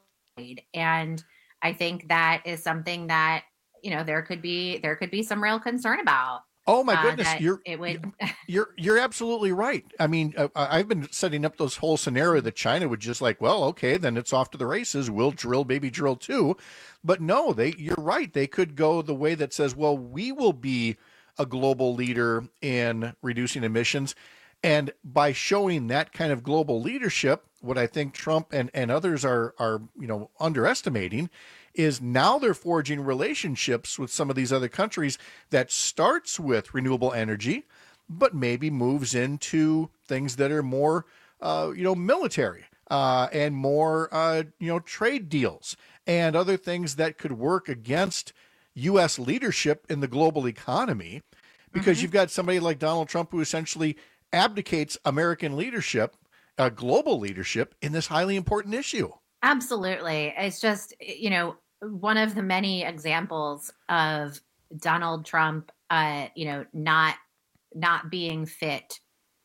And I think that is something that, you know, there could be, there could be some real concern about.
Oh my
uh,
goodness,
that
you're
it would.
you're you're absolutely right. I mean, uh, I've been setting up those whole scenario that China would just like, well, okay, then it's off to the races. We'll drill, baby, drill too. But no, they you're right. They could go the way that says, well, we will be a global leader in reducing emissions. And by showing that kind of global leadership, what I think Trump and, and others are are you know underestimating is now they're forging relationships with some of these other countries that starts with renewable energy, but maybe moves into things that are more, uh, you know, military uh, and more, uh, you know, trade deals and other things that could work against U S leadership in the global economy, because mm-hmm. you've got somebody like Donald Trump who essentially abdicates American leadership, uh, global leadership in this highly important issue.
Absolutely. It's just, you know, one of the many examples of Donald Trump, uh, you know, not not being fit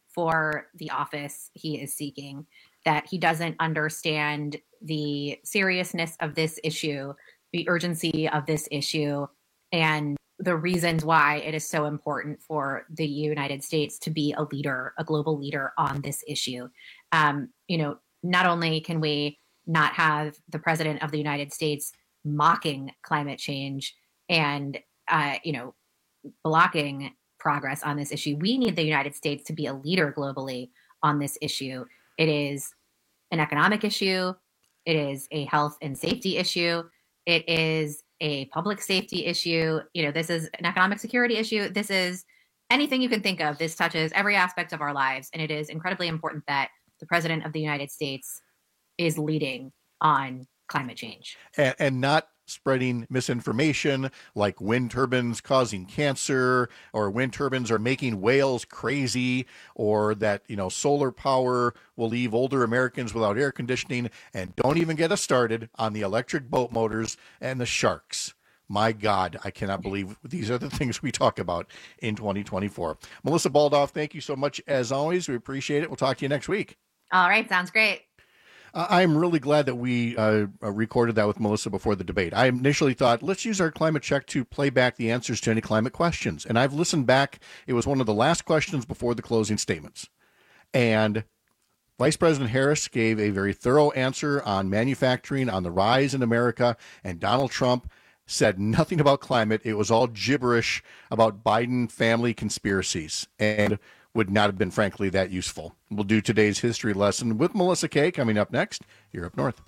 for the office he is seeking, that he doesn't understand the seriousness of this issue, the urgency of this issue, and the reasons why it is so important for the United States to be a leader, a global leader on this issue. Um, you know, not only can we not have the president of the United States mocking climate change and, uh, you know, blocking progress on this issue, we need the United States to be a leader globally on this issue. It is an economic issue. It is a health and safety issue. It is a public safety issue. You know, this is an economic security issue. This is anything you can think of. This touches every aspect of our lives. And it is incredibly important that the president of the United States is leading on climate change.
And, and not spreading misinformation like wind turbines causing cancer, or wind turbines are making whales crazy, or that, you know, solar power will leave older Americans without air conditioning. And don't even get us started on the electric boat motors and the sharks. My God, I cannot believe these are the things we talk about in twenty twenty-four. Melissa Baldoff, thank you so much as always. We appreciate it. We'll talk to you next week.
All right. Sounds great.
Uh, I'm really glad that we uh, recorded that with Melissa before the debate. I initially thought, let's use our climate check to play back the answers to any climate questions. And I've listened back. It was one of the last questions before the closing statements. And Vice President Harris gave a very thorough answer on manufacturing, on the rise in America, and Donald Trump said nothing about climate. It was all gibberish about Biden family conspiracies, and would not have been, frankly, that useful. We'll do today's history lesson with Melissa Kay coming up next here up north.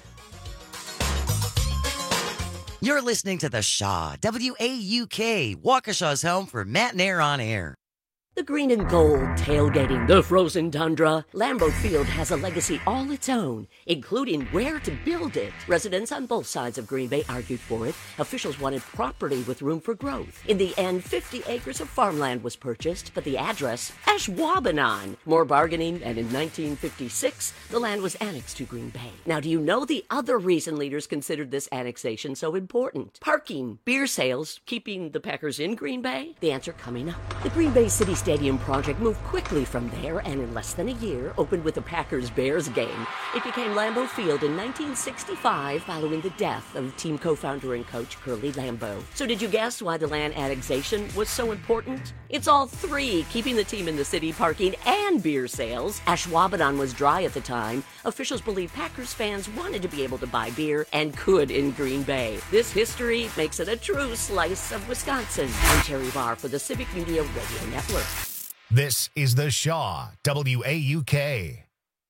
You're listening to The Shaw, W A U K, Waukesha's home for Matt and Air on Air.
The green and gold, tailgating the frozen tundra. Lambeau Field has a legacy all its own, including where to build it. Residents on both sides of Green Bay argued for it. Officials wanted property with room for growth. In the end, fifty acres of farmland was purchased, but the address, Ashwaubenon. More bargaining, and in nineteen fifty-six, the land was annexed to Green Bay. Now, do you know the other reason leaders considered this annexation so important? Parking, beer sales, keeping the Packers in Green Bay? The answer coming up. The Green Bay City Stadium project moved quickly from there, and in less than a year opened with the Packers-Bears game. It became Lambeau Field in nineteen sixty-five following the death of team co-founder and coach Curly Lambeau. So did you guess why the land annexation was so important? It's all three, keeping the team in the city, parking, and beer sales. Ashwaubenon was dry at the time. Officials believe Packers fans wanted to be able to buy beer, and could in Green Bay. This history makes it a true slice of Wisconsin. I'm Terry Barr for the Civic Media Radio Network.
This is The Shaw, W A U K.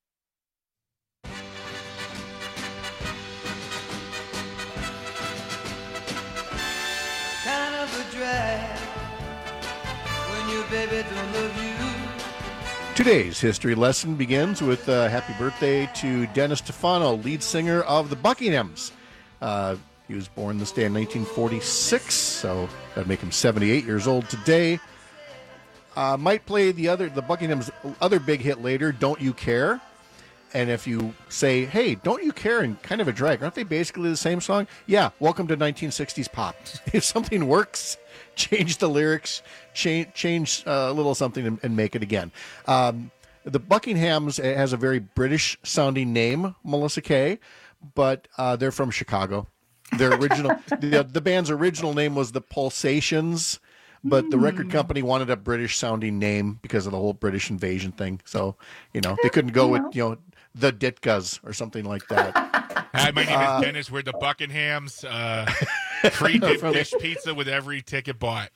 Kind of a drag when your baby don't love you.
Today's history lesson begins with uh, happy birthday to Dennis Stefano, lead singer of the Buckinghams. Uh, he was born this day in nineteen forty-six, so that'd make him seventy-eight years old today. Uh, might play the other, the Buckingham's other big hit later, Don't You Care? And if you say, hey, Don't You Care, and Kind of a Drag, aren't they basically the same song? Yeah, welcome to nineteen sixties pop. If something works, change the lyrics, change, change uh, a little something and, and make it again. Um, the Buckinghams has a very British-sounding name, Melissa Kay, but uh, they're from Chicago. Their original, the, the band's original name was the Pulsations, but the record company wanted a British-sounding name because of the whole British invasion thing. So, you know, they couldn't go with, you know, the Ditkas or something like that.
Hi, my name
Uh,
is Dennis. We're the Buckinghams. Uh, free deep dish pizza with every ticket bought.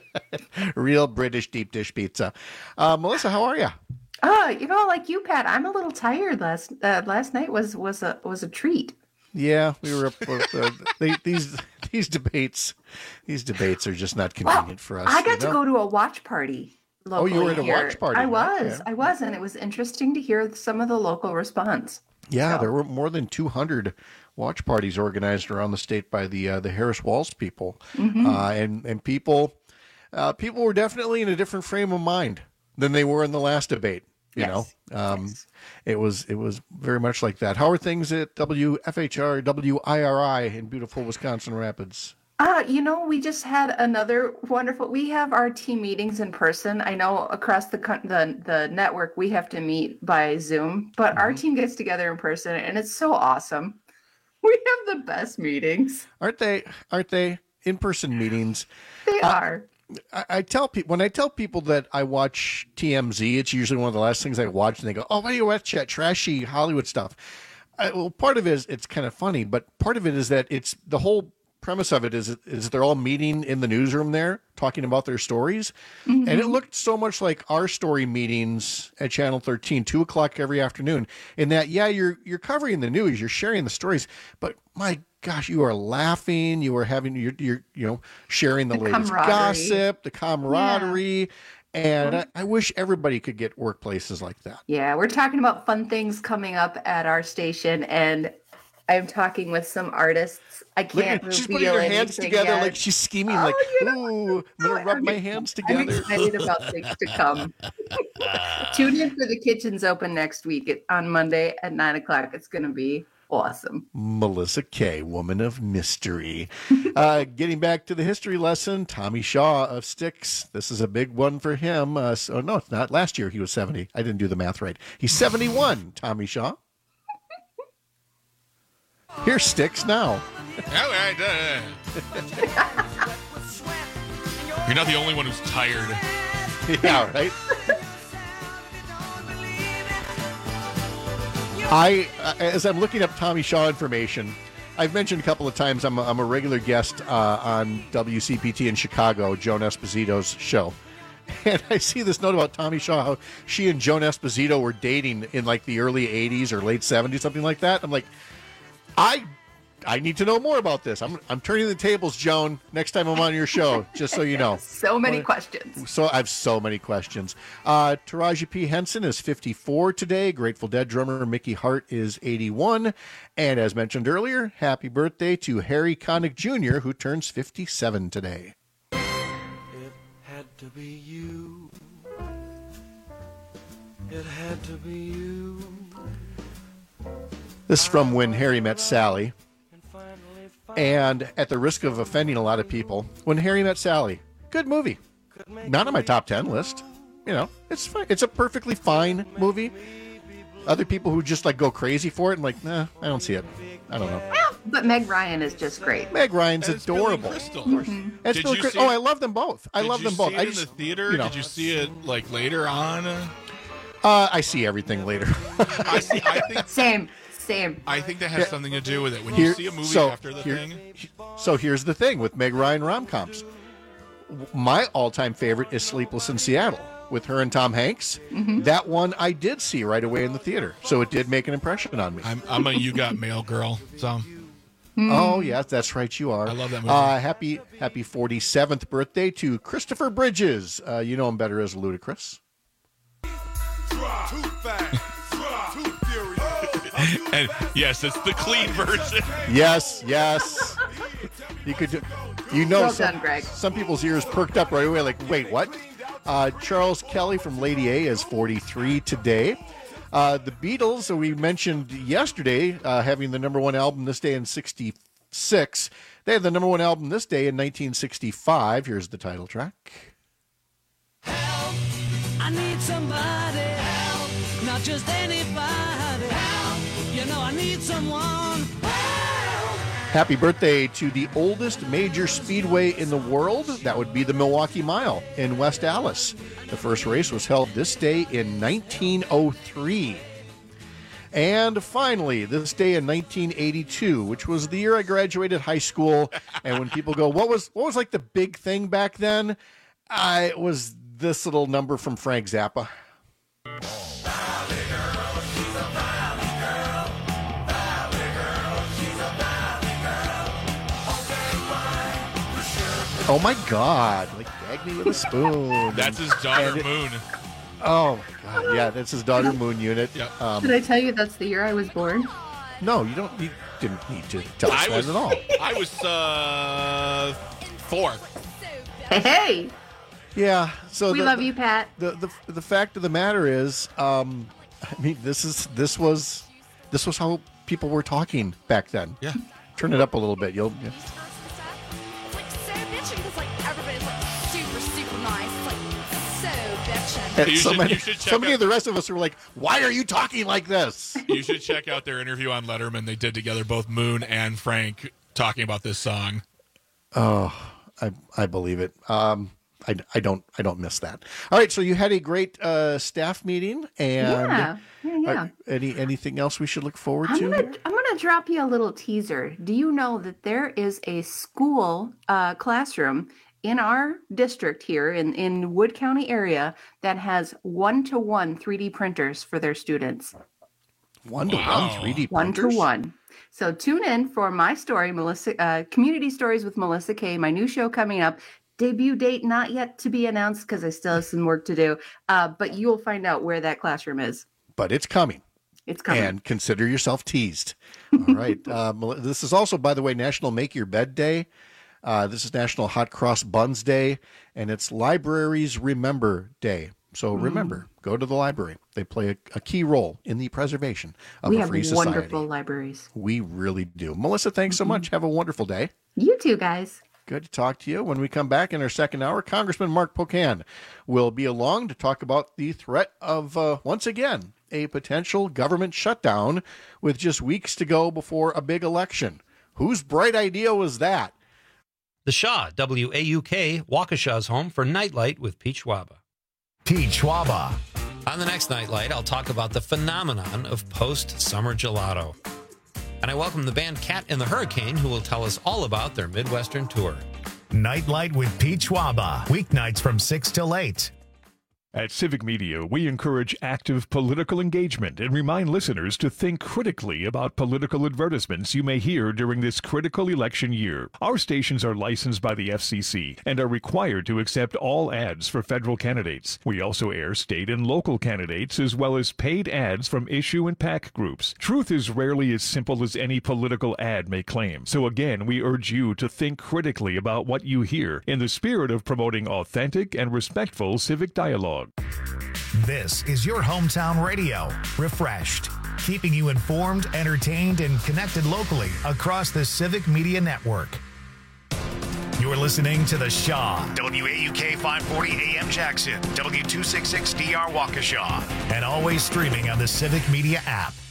Real British deep dish pizza. Uh, Melissa, how are you?
Oh, you know, like you, Pat, I'm a little tired. Last uh, last night was was a was a treat.
Yeah, we were up. Uh, they, these these debates, these debates are just not convenient for us.
I got
you know?
to go to a watch party.
Oh, you were at a
here.
watch party.
I was,
Okay.
I was, and it was interesting to hear some of the local response.
Yeah,
So-
there were more than two hundred watch parties organized around the state by the uh, the Harris Walls people,
Mhm.
uh, and and people uh, people were definitely in a different frame of mind than they were in the last debate. You
Yes.
know, um, it was it was very much like that. How are things at W F H R W I R I in beautiful Wisconsin Rapids?
Uh, you know, we just had another wonderful. We have our team meetings in person. I know across the co- the the network we have to meet by Zoom, but our team gets together in person, and it's so awesome. We have the best meetings.
Aren't they? Aren't they in person meetings?
They are.
I, I tell people when I tell people that I watch T M Z, it's usually one of the last things I watch, and they go, "Oh, why do you watch that trashy Hollywood stuff?" I, well, part of it is it's kind of funny, but part of it is that it's the whole premise of it is is they're all meeting in the newsroom there talking about their stories, and it looked so much like our story meetings at Channel thirteen, two o'clock every afternoon. In that, yeah, you're you're covering the news, you're sharing the stories, but my gosh, you are laughing, you are having you're you're you know sharing the,
The
latest
camaraderie.
gossip, the camaraderie, and I, I wish everybody could get workplaces like that.
Yeah, we're talking about fun things coming up at our station, and I'm talking with some artists. I
Look
can't
at, she's
reveal
putting her hands
anything
together
yet.
like she's scheming.
Oh,
like,
you know
ooh, I'm gonna rub my hands
I'm
together.
excited about things to come. Tune in for the Kitchens Open next week at, on Monday at nine o'clock. It's going to be awesome.
Melissa Kay, woman of mystery. uh, getting back to the history lesson, Tommy Shaw of Styx. This is a big one for him. Uh, so, no, it's not. Last year he was seventy. I didn't do the math right. He's seventy-one, Tommy Shaw. Here's Styx now.
All right. Uh, you're not the only one who's tired.
Yeah, right? I, uh, as I'm looking up Tommy Shaw information, I've mentioned a couple of times I'm a, I'm a regular guest uh, on W C P T in Chicago, Joan Esposito's show. And I see this note about Tommy Shaw, how she and Joan Esposito were dating in like the early eighties or late seventies, something like that. I'm like, I I need to know more about this. I'm I'm turning the tables, Joan, next time I'm on your show, just so you know.
So many questions.
So I have so many questions. Uh, Taraji P. Henson is fifty-four today. Grateful Dead drummer Mickey Hart is eighty-one. And as mentioned earlier, happy birthday to Harry Connick Junior, who turns fifty-seven today.
It had to be you. It had to be you.
This is from When Harry Met Sally. And at the risk of offending a lot of people, When Harry Met Sally, good movie. Not on my top ten list. You know, it's fine. It's a perfectly fine movie. Other people who just like go crazy for it and like, nah, I don't see it. I don't know.
But Meg Ryan is just great.
Meg Ryan's
And it's
adorable.
Billy Crystal.
Mm-hmm.
That's
Did
Billy
you
Crystal.
see
Oh,
it-
I love them both. I
Did
love
you
them both.
see it
I
in
just,
the theater?
you know.
Did you see it like later on?
Uh, I see everything later.
I see. I think.
Same. Same.
I think that has
Yeah.
something to do with it. When
Here-
you see a movie
so,
after the
here-
thing,
So here's the thing with Meg Ryan rom-coms. My all-time favorite is Sleepless in Seattle with her and Tom Hanks.
Mm-hmm.
That one I did see right away in the theater, so it did make an impression on me.
I'm I'm a You Got Mail girl. So
Oh, yes, that's right, you are.
I love that movie.
Uh, happy happy forty-seventh birthday to Christopher Bridges. Uh, you know him better as Ludacris.
and yes, it's the clean version.
Yes, yes. You could, do- you know,
Well
some,
done, Greg.
some people's ears perked up right away, like, wait, what? Uh, Charles Kelly from Lady A is forty-three today. Uh, the Beatles, uh, we mentioned yesterday, uh, having the number one album this day in sixty-six. They had the number one album this day in nineteen sixty-five. Here's the title track.
I need somebody help, not just anybody help. You know I need someone help.
Happy birthday to the oldest major speedway in the world. That would be the Milwaukee Mile in West Allis. The first race was held this day in nineteen oh three. And finally, this day in nineteen eighty-two, which was the year I graduated high school. And when people go, what was what was like the big thing back then? I it was this little number from Frank Zappa. Oh my God! Like gag me with a spoon.
That's his daughter
And it-
Moon.
Oh my God! Yeah, that's his daughter Moon Unit.
Yep.
Um,
Did I tell you that's the year I was born?
no, you don't. You didn't need to tell us
I
that
was
at all.
I was uh four.
Hey, hey.
Yeah. So
We
the,
love you, Pat.
The, the the fact of the matter is, um, I mean, this is this was this was how people were talking back then.
Yeah.
Turn it up a little bit. You'll. Yeah.
It's like so bitchin' because like everybody's like super super nice. It's like so bitchin'.
And
You
so
should-
many,
you should check
so many
out-
of the rest of us were like, "Why are you talking like this?"
You should check out their interview on Letterman. They did together, both Moon and Frank, talking about this song.
Oh, I I believe it. Um, I, I don't I don't miss that. All right, so you had a great uh, staff meeting, and
Yeah, yeah, yeah.
are- any anything else we should look forward
I'm
to?
gonna I'm gonna drop you a little teaser. Do you know that there is a school uh, classroom in our district here in in Wood County area that has one to one three D printers for their students?
One to
Wow.
one three D
One to
printers?
one. So tune in for my story, Melissa, uh, Community Stories with Melissa Kay, my new show coming up. Debut date not yet to be announced because I still have some work to do. Uh, but you will find out where that classroom is.
But it's coming.
It's coming.
And consider yourself teased. All right. Uh, this is also, by the way, National Make Your Bed Day. Uh, this is National Hot Cross Buns Day, and it's Libraries Remember Day. So remember, mm. go to the library. They play a, a key role in the preservation of
we
a free society.
We have wonderful libraries.
We really do. Melissa, thanks mm-hmm. so much. Have a wonderful day.
You too, guys.
Good to talk to you. When we come back in our second hour, Congressman Mark Pocan will be along to talk about the threat of, uh, once again, a potential government shutdown with just weeks to go before a big election. Whose bright idea was that?
The Shaw, W A U K, Waukesha's home for Nightlight with Pete Schwaba.
Pete Schwaba.
On the next Nightlight, I'll talk about the phenomenon of post-summer gelato. And I welcome the band Cat and the Hurricane, who will tell us all about their Midwestern tour.
Nightlight with Pete Schwaba, weeknights from six till eight.
At Civic Media, we encourage active political engagement and remind listeners to think critically about political advertisements you may hear during this critical election year. Our stations are licensed by the F C C and are required to accept all ads for federal candidates. We also air state and local candidates as well as paid ads from issue and PAC groups. Truth is rarely as simple as any political ad may claim. So again, we urge you to think critically about what you hear in the spirit of promoting authentic and respectful civic dialogue.
This is your hometown radio, refreshed, keeping you informed, entertained, and connected locally across the Civic Media Network. You're listening to The Shaw, W A U K five forty A M Jackson, W two sixty-six D R Waukesha, and always streaming on the Civic Media app.